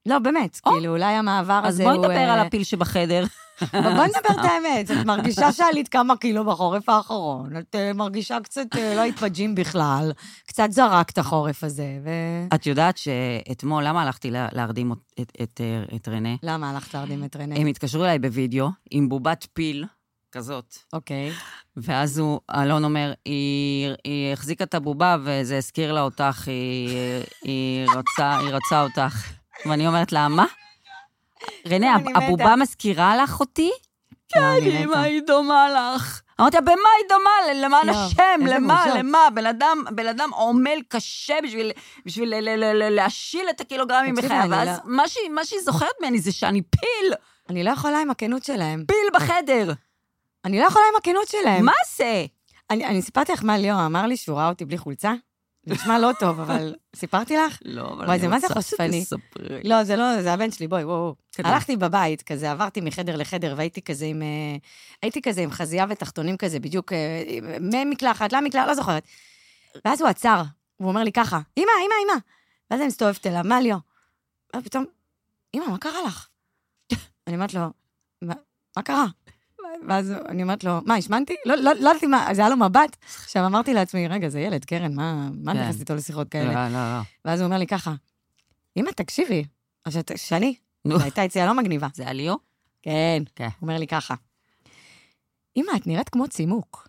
לא, באמת, כאילו, אולי המעבר אז הזה בואי הוא... נדבר אה, על הפיל שבחדר. בואי נדבר את האמת, את מרגישה שעלית כמה קילו בחורף האחרון, את אה, מרגישה קצת, אה, לא היית בג'ים בכלל, קצת זרקת החורף הזה, ו... את יודעת שאתמול, למה הלכתי לה- להרדים את- את- את את רנה? למה הלכת להרדים את רנה? הם התקשרו אליי בווידאו עם בובת פיל כזאת. אוקיי. ואז הוא, אלון אומר, היא, היא החזיקה את הבובה וזה הזכיר לה אותך, היא, היא, רצה, היא רצה אותך. ואני אומרת לה, מה? רנה, אני מתה. הבובה מזכירה לך אותי? לא, אני אמא, מתה. היא דומה לך. אמרתי, במה היא דומה? למען לא, השם, איזה למה, בושות. למה? בן אדם, בן אדם עמל קשה בשביל, בשביל ל- ל- ל- ל- להשיל את הקילוגרמים תקשיבי, בחיי, אני ואז לא- מה שהיא- מה שהיא זוכרת ממני זה שאני פיל, אני לא יכולה עם הכנות שלהם. פיל בחדר. אני לא יכולה עם הכנות שלהם. מה זה? אני, אני סיפרתי לך מה ליאור אמר לי שהוא ראה אותי בלי חולצה? זה נשמע לא טוב, אבל סיפרתי לך? לא, אבל וואי, אני זה מה זה רוצה חושפני? שתספרי. לא, זה לא, זה הבן שלי, בואי, וואו, וואו. קדימה. הלכתי בבית, כזה, עברתי מחדר לחדר, והייתי כזה עם... אה, הייתי כזה עם חזייה ותחתונים כזה, בדיוק, אה, ממקלחת, למקלחת, לא זוכרת. ואז הוא עצר, והוא אומר לי ככה, אמא, אמא, אמא. ואז אני מסתובבת אליו, מה ליאור? ואז פתאום, אמא, מה קרה לך? אני אומרת לו, מה, מה קרה? ואז אני אומרת לו, מה, השמנתי? לא, לא, לא יודעתי מה, זה היה לו מבט. עכשיו אמרתי לעצמי, רגע, זה ילד, קרן, מה, מה כן. נכנסת איתו לשיחות כאלה? לא, לא, לא. ואז הוא אומר לי ככה, אמא, תקשיבי, עכשיו, ת- שאני, נו. זו הייתה יציאה לא מגניבה. זה עליו? כן. כן. הוא אומר לי ככה, אמא, את נראית כמו צימוק.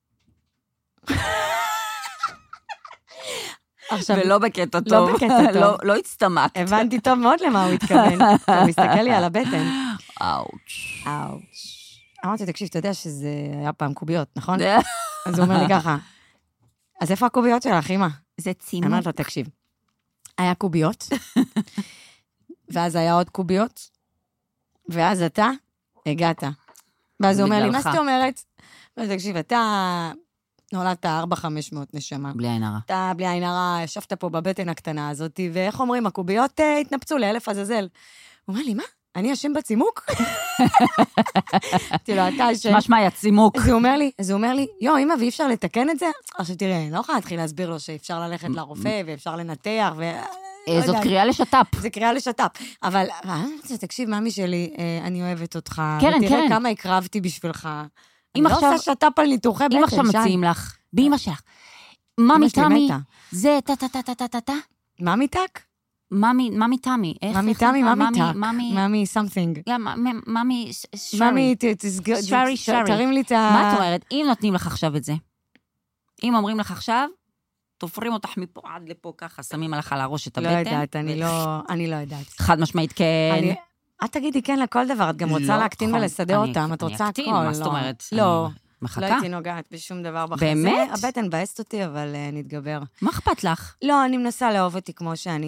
עכשיו, ולא בקטע לא טוב. בקטע טוב. לא- לא הצטמקת. הבנתי טוב מאוד למה הוא התכוון. הוא מסתכל לי על הבטן. אאוץ'. אאוץ'. אמרתי, תקשיב, אתה יודע שזה היה פעם קוביות, נכון? אז הוא אומר לי ככה, אז איפה הקוביות שלך, אמא? זה אני צימוק. אומרת לו, תקשיב, היה קוביות, ואז היה עוד קוביות, ואז אתה הגעת. ואז הוא אומר לי, מה בגללך. זאת אומרת? אז תקשיב, אתה נולדת ארבע חמש מאות נשמה. בלי עין הרע. אתה בלי עין הרע, ישבת פה בבטן הקטנה הזאת, ואיך אומרים, הקוביות אה, התנפצו לאלף עזאזל. הוא אומר לי, מה? אני אשם בצימוק? אמרתי לו, אתה אשם. משמע שמע, יא צימוק. אז הוא אומר לי, אז הוא אומר לי, יו, אמא, ואי אפשר לתקן את זה? עכשיו תראה, אני לא יכולה להתחיל להסביר לו שאפשר ללכת לרופא, ואפשר לנתח, ו... אה, זאת קריאה לשת"פ. זה קריאה לשת"פ. אבל, אבל, תקשיב, ממי שלי, אה, אני אוהבת אותך. קרן, ותראה קרן. כמה הקרבתי בשבילך. אם אני לא עכשיו- עושה שת"פ על ניתוחי בטן, אם עכשיו שי. מציעים לך, באמא שלך, ממי אמא שלי תמי, מתה. זה טה טה טה טה טה טה טה, ממי טק? ממי, ממי תמי, איך, ממי איך תמי, נקרא? ממי טק. ממי, ממי סמפינג. יא, מ- ממי, ש- שרי. ממי, ת- תסגר, שרי, ת- שרי. תרים לי את ה... מה את אומרת? אם נותנים לך עכשיו את זה, אם אומרים לך עכשיו, תופרים אותך מפה עד לפה ככה, שמים עליך על הראש את לא הבטן. יודעת, אני לא, אני לא יודעת. חד משמעית כן. אני- את תגידי כן לכל דבר, את גם רוצה לא, להקטין נכון. ולסדר אני- אותם, את אני רוצה אקטין, הכל. מה זאת לא. אומרת? לא, אני לא מחכה. הייתי נוגעת בשום דבר בחזה. באמת? הבטן מבאסת אותי, אבל אה, נתגבר. מה אכפת לך? לא, אני מנסה לאהוב אותי כמו שאני.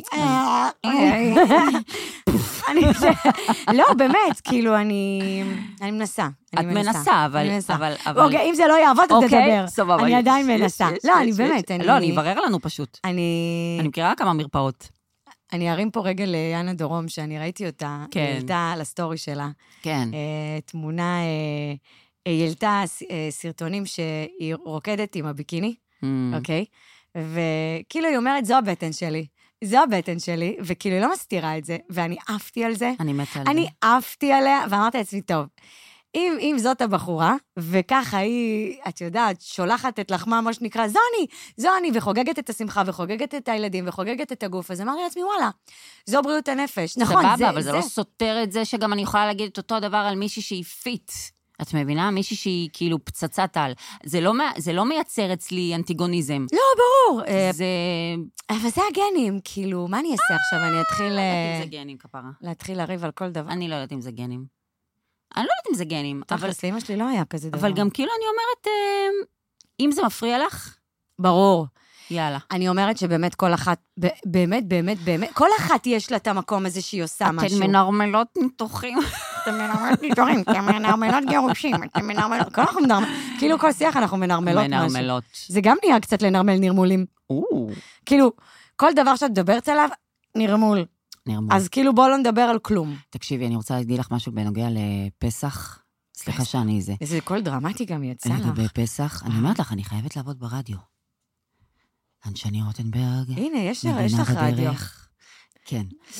אני- לא, באמת, כאילו, אני אני מנסה. את אני מנסה, אבל... אני מנסה. אבל- אבל- אוקיי, אם זה לא יעבוד, אז אוקיי, תדבר. סבבה. אני עדיין יש, מנסה. יש, לא, יש, אני יש. באמת, אני... לא, אני אברר לנו פשוט. אני... אני מכירה כמה מרפאות. אני ארים פה רגל ליאנה דורום, שאני ראיתי אותה. כן. היא העלתה לסטורי שלה. כן. אה, תמונה, אה, היא העלתה ס- אה, סרטונים שהיא רוקדת עם הביקיני, Mm. אוקיי? וכאילו היא אומרת, זו הבטן שלי. זו הבטן שלי, וכאילו היא לא מסתירה את זה, ואני עפתי על זה. אני מתה על זה. אני עפתי עליה, ואמרתי לעצמי, טוב, אם, אם זאת הבחורה, וככה היא, את יודעת, שולחת את לחמה, מה שנקרא, זו אני, זו אני, וחוגגת את השמחה, וחוגגת את הילדים, וחוגגת את הגוף, אז אמרתי לעצמי, וואלה, זו בריאות הנפש. נכון, סבבה, זה, אבל זה לא סותר את זה שגם אני יכולה להגיד את אותו דבר על מישהי שהיא פיט. את מבינה? מישהי שהיא כאילו פצצת על. זה לא, מ- זה לא מייצר אצלי אנטיגוניזם. לא, ברור. אה, זה... אבל זה הגנים, כאילו, מה אני אעשה עכשיו? אני אתחיל לא אה, יודעת אם זה גנים, כפרה. להתחיל לריב על כל דבר. אני לא יודעת אם זה גנים. אני לא יודעת אם זה גנים, אבל, תכלס, לאמא שלי לא היה כזה דבר. אבל גם כאילו אני אומרת, אה, אם זה מפריע לך, ברור. יאללה. אני אומרת שבאמת כל אחת, ב- באמת, באמת, באמת, כל אחת יש לה את המקום הזה שהיא עושה משהו. אתן מנרמלות ניתוחים. אתן מנרמלות ניתוחים, אתן מנרמלות גירושים, אתן מנרמלות... כל אנחנו מנרמלות, כאילו כל שיח אנחנו מנרמלות משהו. מנרמלות. זה גם נהיה קצת לנרמל נרמולים. או, כאילו, כל דבר שאת מדברת עליו, נרמול. נרמול. אז כאילו בואו לא נדבר על כלום. תקשיבי, אני רוצה להגיד לך משהו בנוגע לפסח. סליחה שאני זה. איזה קול דרמטי גם יצא לך. לגבי פסח, אני אומרת לך, אני חייבת לעבוד ברדיו. אנשני רוטנברג. הנה, יש מבינה יש לך רדיו. בדרך. כן.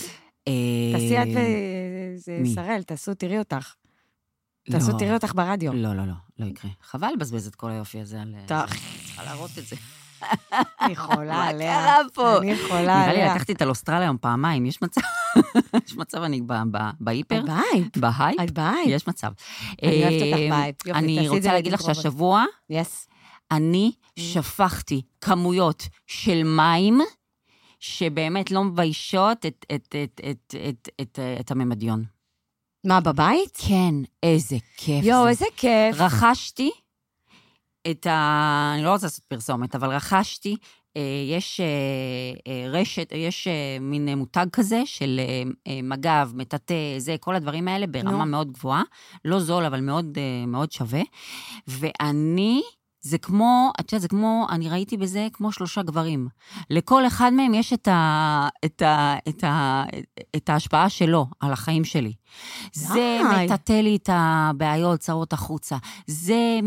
תעשי את ושרל, תעשו, תראי אותך. תעשו, תראי אותך ברדיו. לא, לא, לא, לא יקרה. חבל לבזבז את כל היופי הזה על... צריכה להראות את זה. אני יכולה עליה. מה קרה פה? אני יכולה עליה. נראה לי, לקחתי את אוסטרליה היום פעמיים, יש מצב, יש מצב, אני בהיפר. בבית. בהייפ? את בית. יש מצב. אני אוהבת אותך בית. אני רוצה להגיד לך שהשבוע, יס. אני שפכתי כמויות של מים, שבאמת לא מביישות את, את, את, את, את, את, את הממדיון. מה, בבית? כן, איזה כיף זה. יו, איזה כיף. רכשתי את ה... אני לא רוצה לעשות פרסומת, אבל רכשתי, יש רשת, יש מין מותג כזה של מגב, מטאטה, זה, כל הדברים האלה ברמה מאוד גבוהה, לא זול, אבל מאוד, מאוד שווה, ואני... זה כמו, את יודעת, זה כמו, אני ראיתי בזה כמו שלושה גברים. לכל אחד מהם יש את ה, את ה, את ה, את ההשפעה שלו על החיים שלי. זה מטאטא לי את הבעיות, צרות החוצה. זה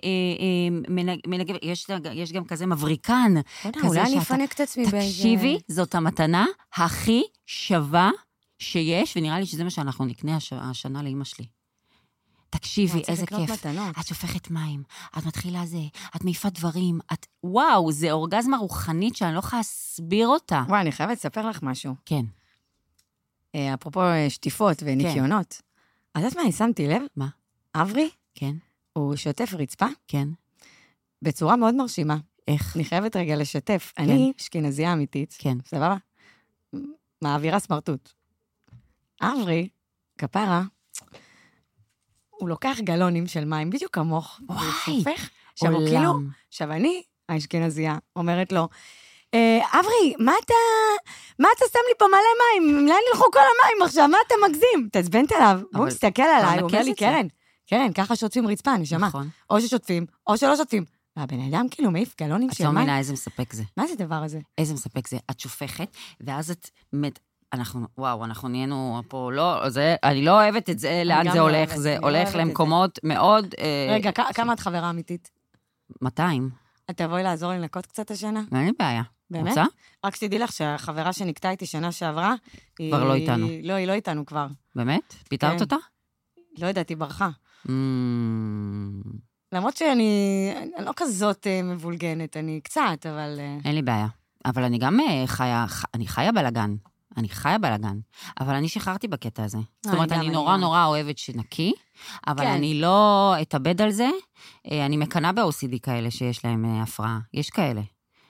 מנגב, יש, יש גם כזה מבריקן. אולי אני אפנק את עצמי באיזה... תקשיבי, זאת המתנה הכי שווה שיש, ונראה לי שזה מה שאנחנו נקנה השנה לאמא שלי. תקשיבי, איזה כיף. את שופכת מים, את מתחילה זה, את מעיפה דברים, את... וואו, זה אורגזמה רוחנית שאני לא יכולה להסביר אותה. וואי, אני חייבת לספר לך משהו. כן. אפרופו שטיפות וניקיונות. אז את מה, אני שמתי לב? מה? אברי? כן. הוא שוטף רצפה? כן. בצורה מאוד מרשימה. איך? אני חייבת רגע לשתף. אני אשכנזייה אמיתית. כן. סבבה? מעבירה סמרטוט. אברי, כפרה, הוא לוקח גלונים של מים, בדיוק כמוך. וואי, שופך. עכשיו הוא כאילו, עכשיו אני, האשכנזייה, אומרת לו, אברי, מה אתה, מה אתה שם לי פה מלא מים? לאן ילכו כל המים עכשיו? מה אתה מגזים? תעצבנת עליו. והוא מסתכל עליי, הוא אומר לי, קרן, קרן, ככה שוטפים רצפה, אני שמע. או ששוטפים, או שלא שוטפים. והבן אדם כאילו מעיף גלונים של מים. את לא מבינה איזה מספק זה. מה זה דבר הזה? איזה מספק זה? את שופכת, ואז את... אנחנו, וואו, אנחנו נהיינו פה, לא, זה, אני לא אוהבת את זה, לאן זה הולך, זה הולך למקומות מאוד... רגע, כמה את חברה אמיתית? מאתיים. את תבואי לעזור לי לנקות קצת השנה? אין לי בעיה. באמת? רוצה? רק שתדעי לך שהחברה שנקטה איתי שנה שעברה, כבר לא איתנו. לא, היא לא איתנו כבר. באמת? פיתרת אותה? לא יודעת, היא ברחה. למרות שאני לא כזאת מבולגנת, אני קצת, אבל... אין לי בעיה. אבל אני גם חיה, אני חיה בלגן. אני חיה בלגן, אבל אני שחררתי בקטע הזה. זאת אומרת, אני נורא נורא אוהבת שנקי, אבל אני לא אתאבד על זה. אני מקנה ב-או סי די כאלה שיש להם הפרעה. יש כאלה.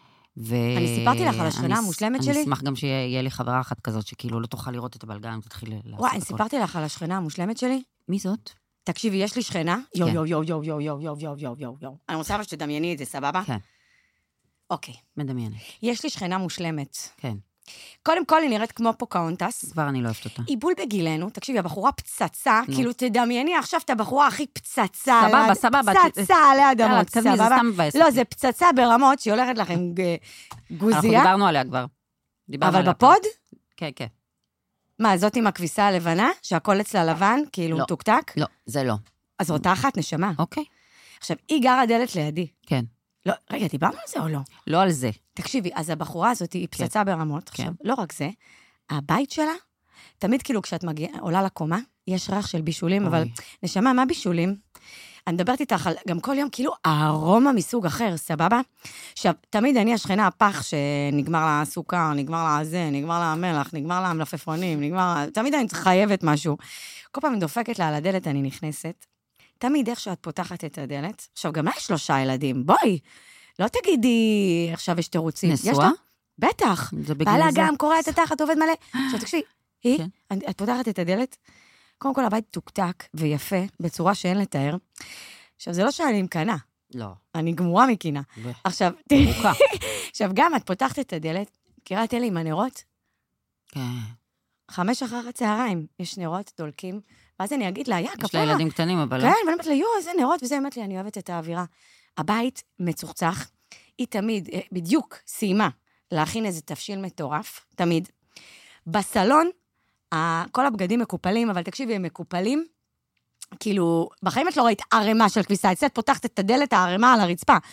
אני סיפרתי לך על השכנה המושלמת שלי. אני אשמח גם שיהיה לי חברה אחת כזאת, שכאילו לא תוכל לראות את הבלגן, תתחיל לעשות הכל. וואי, אני סיפרתי לך על השכנה המושלמת שלי. מי זאת? תקשיבי, יש לי שכנה. יו, יו, יו, יו, יו, יו, יו, יו, יו, יו, יו. אני רוצה אבל שתדמייני את זה, סבבה? כן. אוקיי. מדמיינת. יש לי שכנה מושלמת. כן. קודם כל, היא נראית כמו פוקהונטס. כבר אני לא אוהבת אותה. היא בול בגילנו, תקשיבי, הבחורה פצצה, כאילו תדמייני עכשיו את הבחורה הכי פצצה. סבבה, סבבה. פצצה עלי אדמות, סבבה. לא, זה פצצה ברמות שהיא הולכת לכם גוזיה. אנחנו דיברנו עליה כבר. אבל בפוד? כן, כן. מה, זאת עם הכביסה הלבנה, שהכל אצלה לבן, כאילו מתוקתק? לא, זה לא. אז אותה אחת נשמה. אוקיי. עכשיו, היא גרה דלת לידי. כן. לא, רגע, דיברנו על זה או לא? לא על זה. תקשיבי, אז הבחורה הזאת היא פצצה ברמות. עכשיו, לא רק זה, הבית שלה, תמיד כאילו כשאת מגיעה, עולה לקומה, יש ריח של בישולים, אבל נשמה, מה בישולים? אני מדברת איתך על גם כל יום, כאילו, הארומה מסוג אחר, סבבה? עכשיו, תמיד אני השכנה הפח שנגמר לה סוכר, נגמר לה זה, נגמר לה המלח, נגמר לה המלפפונים, נגמר לה... תמיד אני חייבת משהו. כל פעם אני דופקת לה על הדלת, אני נכנסת. תמיד איך שאת פותחת את הדלת, עכשיו, גם לה יש שלושה ילדים, בואי, לא תגידי, עכשיו יש תירוצים. נשואה? בטח. בעלה גם קורא את התחת, עובד מלא. עכשיו, תקשיבי, היא, את פותחת את הדלת, קודם כל הבית תוקתק ויפה, בצורה שאין לתאר. עכשיו, זה לא שאני מקנה. לא. אני גמורה מקינה. עכשיו, עכשיו, גם את פותחת את הדלת, קירת אלה עם הנרות? כן. חמש אחר הצהריים, יש נרות, דולקים, ואז אני אגיד לה, יא, כפרה. יש לה ילדים קטנים, אבל לא. כן, ואני אומרת לה, יו, איזה נרות, וזה באמת לי, אני אוהבת את האווירה. הבית מצוחצח, היא תמיד, בדיוק, סיימה להכין איזה תבשיל מטורף, תמיד. בסלון, כל הבגדים מקופלים, אבל תקשיבי, הם מקופלים, כאילו, בחיים את לא ראית ערימה של כביסה, אצלת פותחת את הדלת, הערימה על הרצפה.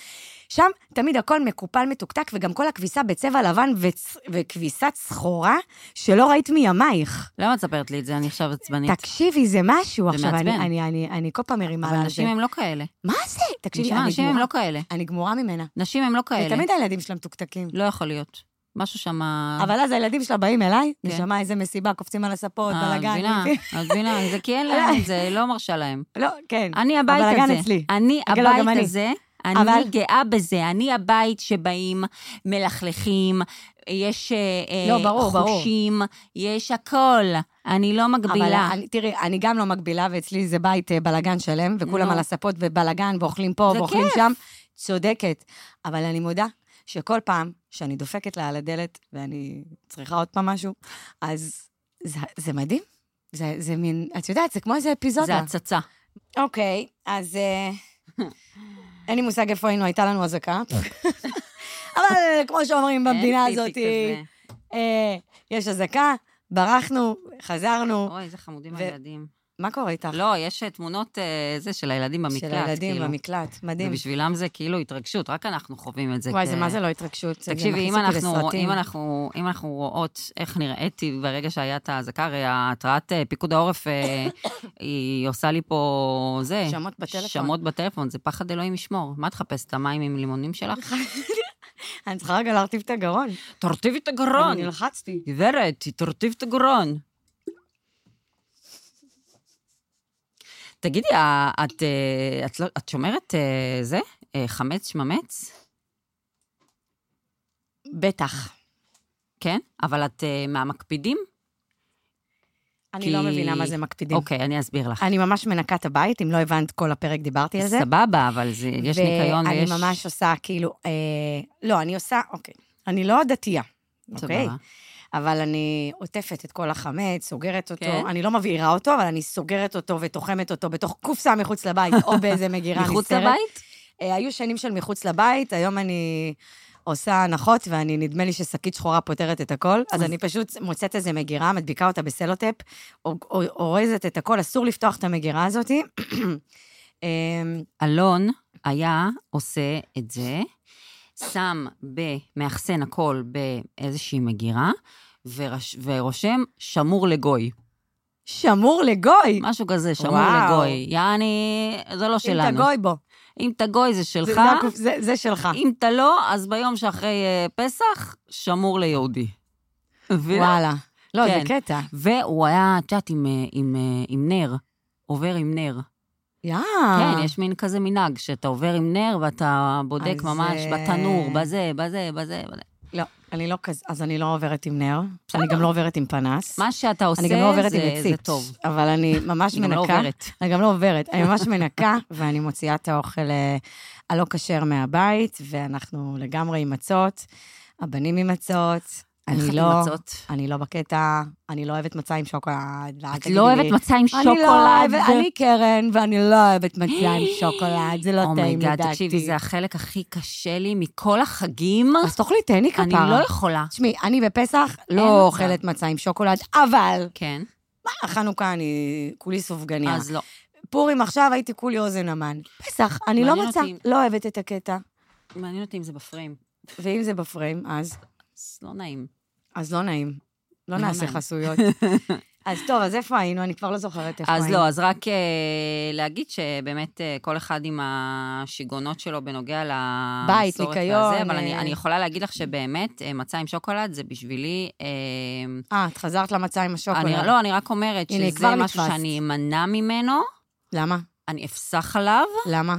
שם תמיד הכל מקופל מתוקתק, וגם כל הכביסה בצבע לבן וצ... וכביסת סחורה, שלא ראית מימייך. למה את ספרת לי את זה? אני עכשיו עצבנית. תקשיבי, זה משהו. זה עכשיו, מעצבן. אני, אני, אני, אני כל פעם מרימה על זה. אבל נשים הם לא כאלה. מה זה? תקשיבי, נשמע, אני נשים הם גמורה. לא כאלה. אני גמורה ממנה. נשים הם לא כאלה. ותמיד הילדים שלהם תוקתקים. לא יכול להיות. משהו שם... אבל אז הילדים שלה באים אליי, כן. נשמע איזה מסיבה, קופצים על הספות, אה, בלגן. מבינה, את מבינה, זה כי אין להם את זה, לא מרשה להם. לא, כן. אני הבית הזה. הבלגן אצלי. אני כן, לא, גם הבית אני. הזה, אבל- אני גאה בזה. אני הבית שבאים, מלכלכים, יש אה, לא, ברור, ברור. חושים, יש הכל. אני לא מגבילה. אבל אני, תראי, אני גם לא מגבילה, ואצלי זה בית אה, בלגן שלם, וכולם נו. על הספות ובלגן, ואוכלים פה זה ואוכלים כיף. שם. צודקת. אבל אני מודה שכל פעם שאני דופקת לה על הדלת, ואני צריכה עוד פעם משהו, אז זה, זה מדהים. זה, זה מין, את יודעת, זה כמו איזה אפיזודה. זה הצצה. אוקיי, אז אה, אין לי מושג איפה היינו, הייתה לנו הזקה. אבל כמו שאומרים במדינה אין הזאת, פיפי כזה. אה, יש הזקה, ברחנו, חזרנו. אוי, איזה חמודים ו- הילדים. מה קורה איתך? לא, יש תמונות אה, זה של הילדים במקלט. של הילדים כאילו. במקלט, מדהים. ובשבילם זה כאילו התרגשות, רק אנחנו חווים את זה. וואי, כ- זה מה זה לא התרגשות? זה תקשיבי, אם מכניס אותי אנחנו, לסרטים. אם, אנחנו, אם אנחנו רואות איך נראיתי ברגע שהיה את האזעקה, הרי התרעת אה, פיקוד העורף, אה, היא עושה לי פה זה. שמות בטלפון. שמות בטלפון, זה פחד אלוהים ישמור. מה תחפש, את המים עם לימונים שלך? אני צריכה רגע להרטיב את הגרון. תרטיבי את הגרון. אני נלחצתי. גברת, תרטיב את הגרון. תגידי, את, אה, את, לא- את שומרת אה, זה? אה, חמץ שממץ? בטח. כן? אבל את אה, מהמקפידים? אני כי- לא מבינה מה זה מקפידים. אוקיי, אני אסביר לך. אני ממש מנקה את הבית, אם לא הבנת כל הפרק דיברתי על זה. סבבה, אבל זה, יש ניקיון ויש... ואני ממש עושה כאילו, אה, לא, אני עושה, אוקיי, אני לא דתייה, אוקיי? סבבה. אבל אני עוטפת את כל החמץ, סוגרת אותו, כן. אני לא מבעירה אותו, אבל אני סוגרת אותו ותוחמת אותו בתוך קופסה מחוץ לבית, או באיזה מגירה נסתרת. מחוץ לבית? אה, היו שנים של מחוץ לבית, היום אני עושה הנחות, ואני, נדמה לי ששקית שחורה פותרת את הכל, אז אני פשוט מוצאת איזה מגירה, מדביקה אותה בסלוטפ, או- או- אורזת את הכל, אסור לפתוח את המגירה הזאת. אה, אלון היה עושה את זה, שם במאחסן הכל באיזושהי מגירה, ורש, ורושם שמור לגוי. שמור לגוי. משהו כזה, שמור וואו. לגוי. יעני, זה לא אם שלנו. תגוי בו. אם תגוי זה זה- שלך, זה הקופ- זה- זה שלך. אם אתה לא, אז ביום שאחרי אה, פסח, שמור ליהודי. מבינה? וואלה. לא, זה כן. קטע. והוא היה, את יודעת, עם, אה, עם, אה, עם נר, עובר עם נר. יא. כן, יש מין כזה מנהג, שאתה עובר עם נר ואתה בודק אז, ממש אה, בתנור, בזה, בזה, בזה, בזה. לא, אני לא כזה, אז אני לא עוברת עם נר. אני גם לא עוברת עם פנס. מה שאתה עושה, אני גם לא עוברת זה, עם זה עצית. טוב. אבל אני ממש אני גם מנקה. לא עוברת. אני גם לא עוברת. אני ממש מנקה, ואני מוציאה את האוכל אה, הלא כשר מהבית, ואנחנו לגמרי עם מצות, הבנים עם מצות. איך אני את לא, עם מצות? אני לא בקטע, אני לא אוהבת מצה עם שוקולד. אל את תגידי לא לי. אוהבת מצה עם אני לא שוקולד? אוהבת, אני קרן, ואני לא אוהבת מצה עם שוקולד, זה לא טעים אומייגאד, לדעתי. תקשיבי, זה החלק הכי קשה לי מכל החגים. אז תאכלי, תהני כפרה. אני לא יכולה. תשמעי, אני בפסח אין לא מצב. אוכלת מצה עם שוקולד, אבל כן, מה, חנוכה אני כולי סופגניה. אז לא. פורים עכשיו הייתי כולי אוזן המן. פסח, אני לא מעניין מצה, אותי. לא אוהבת את הקטע. מעניין אותי אם זה בפריים. ואם זה בפריים, אז, אז לא נעים. אז לא נעים. לא לא נעשה נעים. חסויות. אז טוב, אז איפה היינו? אני כבר לא זוכרת איפה אז היינו. לא, אז רק אה, להגיד שבאמת אה, כל אחד עם השיגונות שלו בנוגע בית, למסורת ניקיון, והזה, אבל אני, אה. אני יכולה להגיד לך שבאמת אה, מצה עם שוקולד זה בשבילי... אה, אה, את חזרת למצה עם השוקולד. אני, לא, אני רק אומרת הנה, שזה כבר משהו נתפסת. שאני אמנע ממנו, למה? אני אפסח עליו, למה?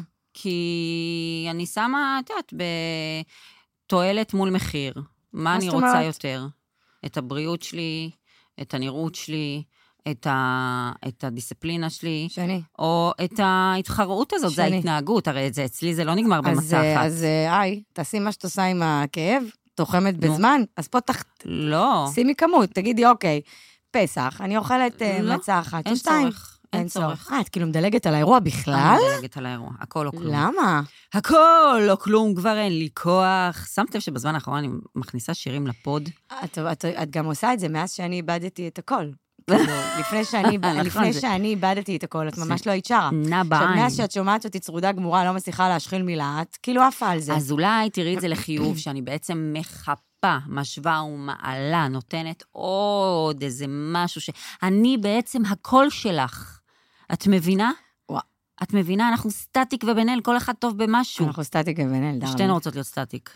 כי אני שמה, את יודעת, בתועלת מול מחיר. מה אני זאת רוצה אומרת? יותר? את הבריאות שלי, את הנראות שלי, את, ה, את הדיסציפלינה שלי, שני. או את ההתחרות הזאת, זה שני. ההתנהגות, הרי זה אצלי זה לא נגמר אז, במצע אה, אחת. אז אה, היי, תעשי מה שאת עושה עם הכאב, תוחמת נו. בזמן, אז פה תח... לא, שימי כמות, תגידי, אוקיי, פסח, אני אוכלת אה, לא, מצה אחת, אין או שתיים. צורך, אין צורך. אה, את כאילו מדלגת על האירוע בכלל? אני מדלגת על האירוע, הכל או כלום. למה? הכל או כלום, כבר אין לי כוח. שמתם שבזמן האחרון אני מכניסה שירים לפוד? את, את, את גם עושה את זה מאז שאני איבדתי את הכל. כאילו, לפני שאני, לפני שאני איבדתי את הכל, את ממש לא היית שרה. נע בעין. מאז שאת שומעת אותי צרודה גמורה, לא מצליחה להשחיל מילה, את כאילו עפה על זה. אז אולי תראי את זה לחיוב, שאני בעצם מחפה, משווה ומעלה, נותנת עוד איזה משהו ש... אני בעצם הקול שלך. את מבינה? וואו. את מבינה? אנחנו סטטיק ובן אל, כל אחד טוב במשהו. אנחנו סטטיק ובן אל, דרבי. שתינו רוצות להיות סטטיק.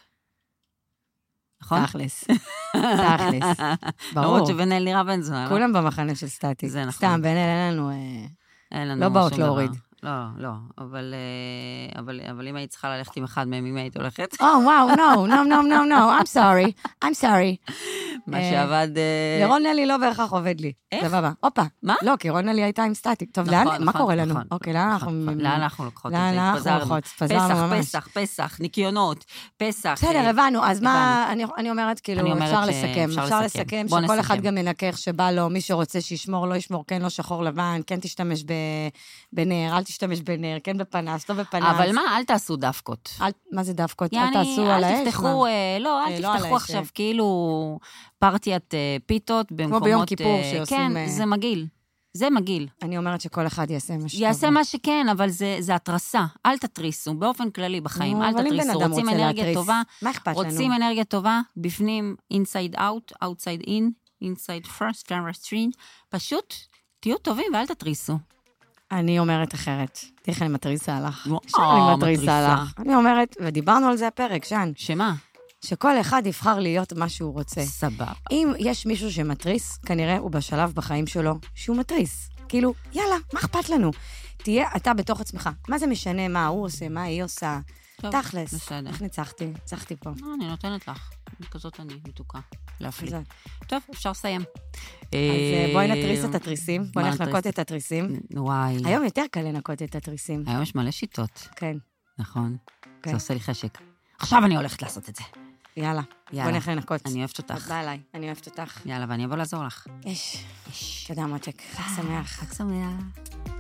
נכון? תכלס. תכלס. ברור. למרות שבן אל נראה בן זמן. כולם במחנה של סטטיק. זה נכון. סתם, בן אל, אין לנו... אין לנו לא באות שום להוריד. דבר. לא, לא, אבל, אבל, אבל אם היית צריכה ללכת עם אחד מהם, אם היית הולכת? Oh, wow, no, no, no, no, no, I'm sorry, I'm sorry. מה שעבד... לרון נלי לא בהכרח עובד לי. איך? סבבה. הופה. מה? לא, כי רון נלי הייתה עם סטטיק. טוב, נכון, לאן? מה נכון, קורה לנו? נכון, אוקיי, לאן אנחנו... נכון. לאן אנחנו לוקחות את זה? לאן אנחנו התפזרנו. לוקחות? התפזרנו פסח, ממש. פסח, פסח, ניקיונות, פסח. בסדר, אה, הבנו. אז מה, אני- אני אומרת, כאילו, אני אומרת אפשר ש- לסכם. אפשר אפשר לסכם. לסכם בוא שכל אחד נסכם. גם מנקה איך שבא לו, מי שרוצה שישמור, לא ישמור, כן, לא שחור לבן, כן תשתמש ב- בנר, אל תשתמש בנר, כן בפנס, לא בפנס. אבל מה, אל תעשו דווקות. אל- מה זה דווקות? אל יעני, תעשו על האש? אל תפתחו, אה, לא, אה, אל לא על תפתחו האש, עכשיו אה. כאילו פרטיית אה, פיתות במקומות... ביום כיפור אה, שעושים, כן, אה, זה מגעיל. זה מגעיל. אני אומרת שכל אחד יעשה מה שטוב. יעשה מה שכן, אבל זה, זה התרסה. אל תתריסו, באופן כללי בחיים, נו, אל אבל אם בן תתריסו. אדם רוצים רוצה אנרגיה להתריס, טובה, מה אכפת לנו? רוצים אנרגיה טובה, בפנים, inside out, outside in, inside first, camera stream, פשוט תהיו טובים ואל תתריסו. אני אומרת אחרת. תראי איך אני מתריסה לך. וואו, שאני מתריסה מתריסה. לך. אני אומרת, ודיברנו על זה הפרק, שן, שמה? שכל אחד יבחר להיות מה שהוא רוצה. סבבה. אם יש מישהו שמתריס, כנראה הוא בשלב בחיים שלו שהוא מתריס. כאילו, יאללה, מה אכפת לנו? תהיה אתה בתוך עצמך. מה זה משנה מה הוא עושה, מה היא עושה? טוב, תכלס. בסדר. איך ניצחתי? ניצחתי פה. לא, אני נותנת לך. כזאת אני מתוקה. להפליא. אז טוב, אפשר לסיים. אז אה, בואי נתריס את התריסים. בואי מה נלך לנקות נתריס? את התריסים. וואי. היום יותר קל לנקות את התריסים. היום יש מלא שיטות, כן, נכון? כן. זה עושה לי חשק. עכשיו אני הולכת לעשות את זה. יאללה. יאללה. בואי נלך לנקות. אני אוהבת את אותך. באה אליי, אני אוהבת אותך. יאללה, ואני אבוא לעזור לך. יש. תודה, מותק. חג שמח. חג שמח.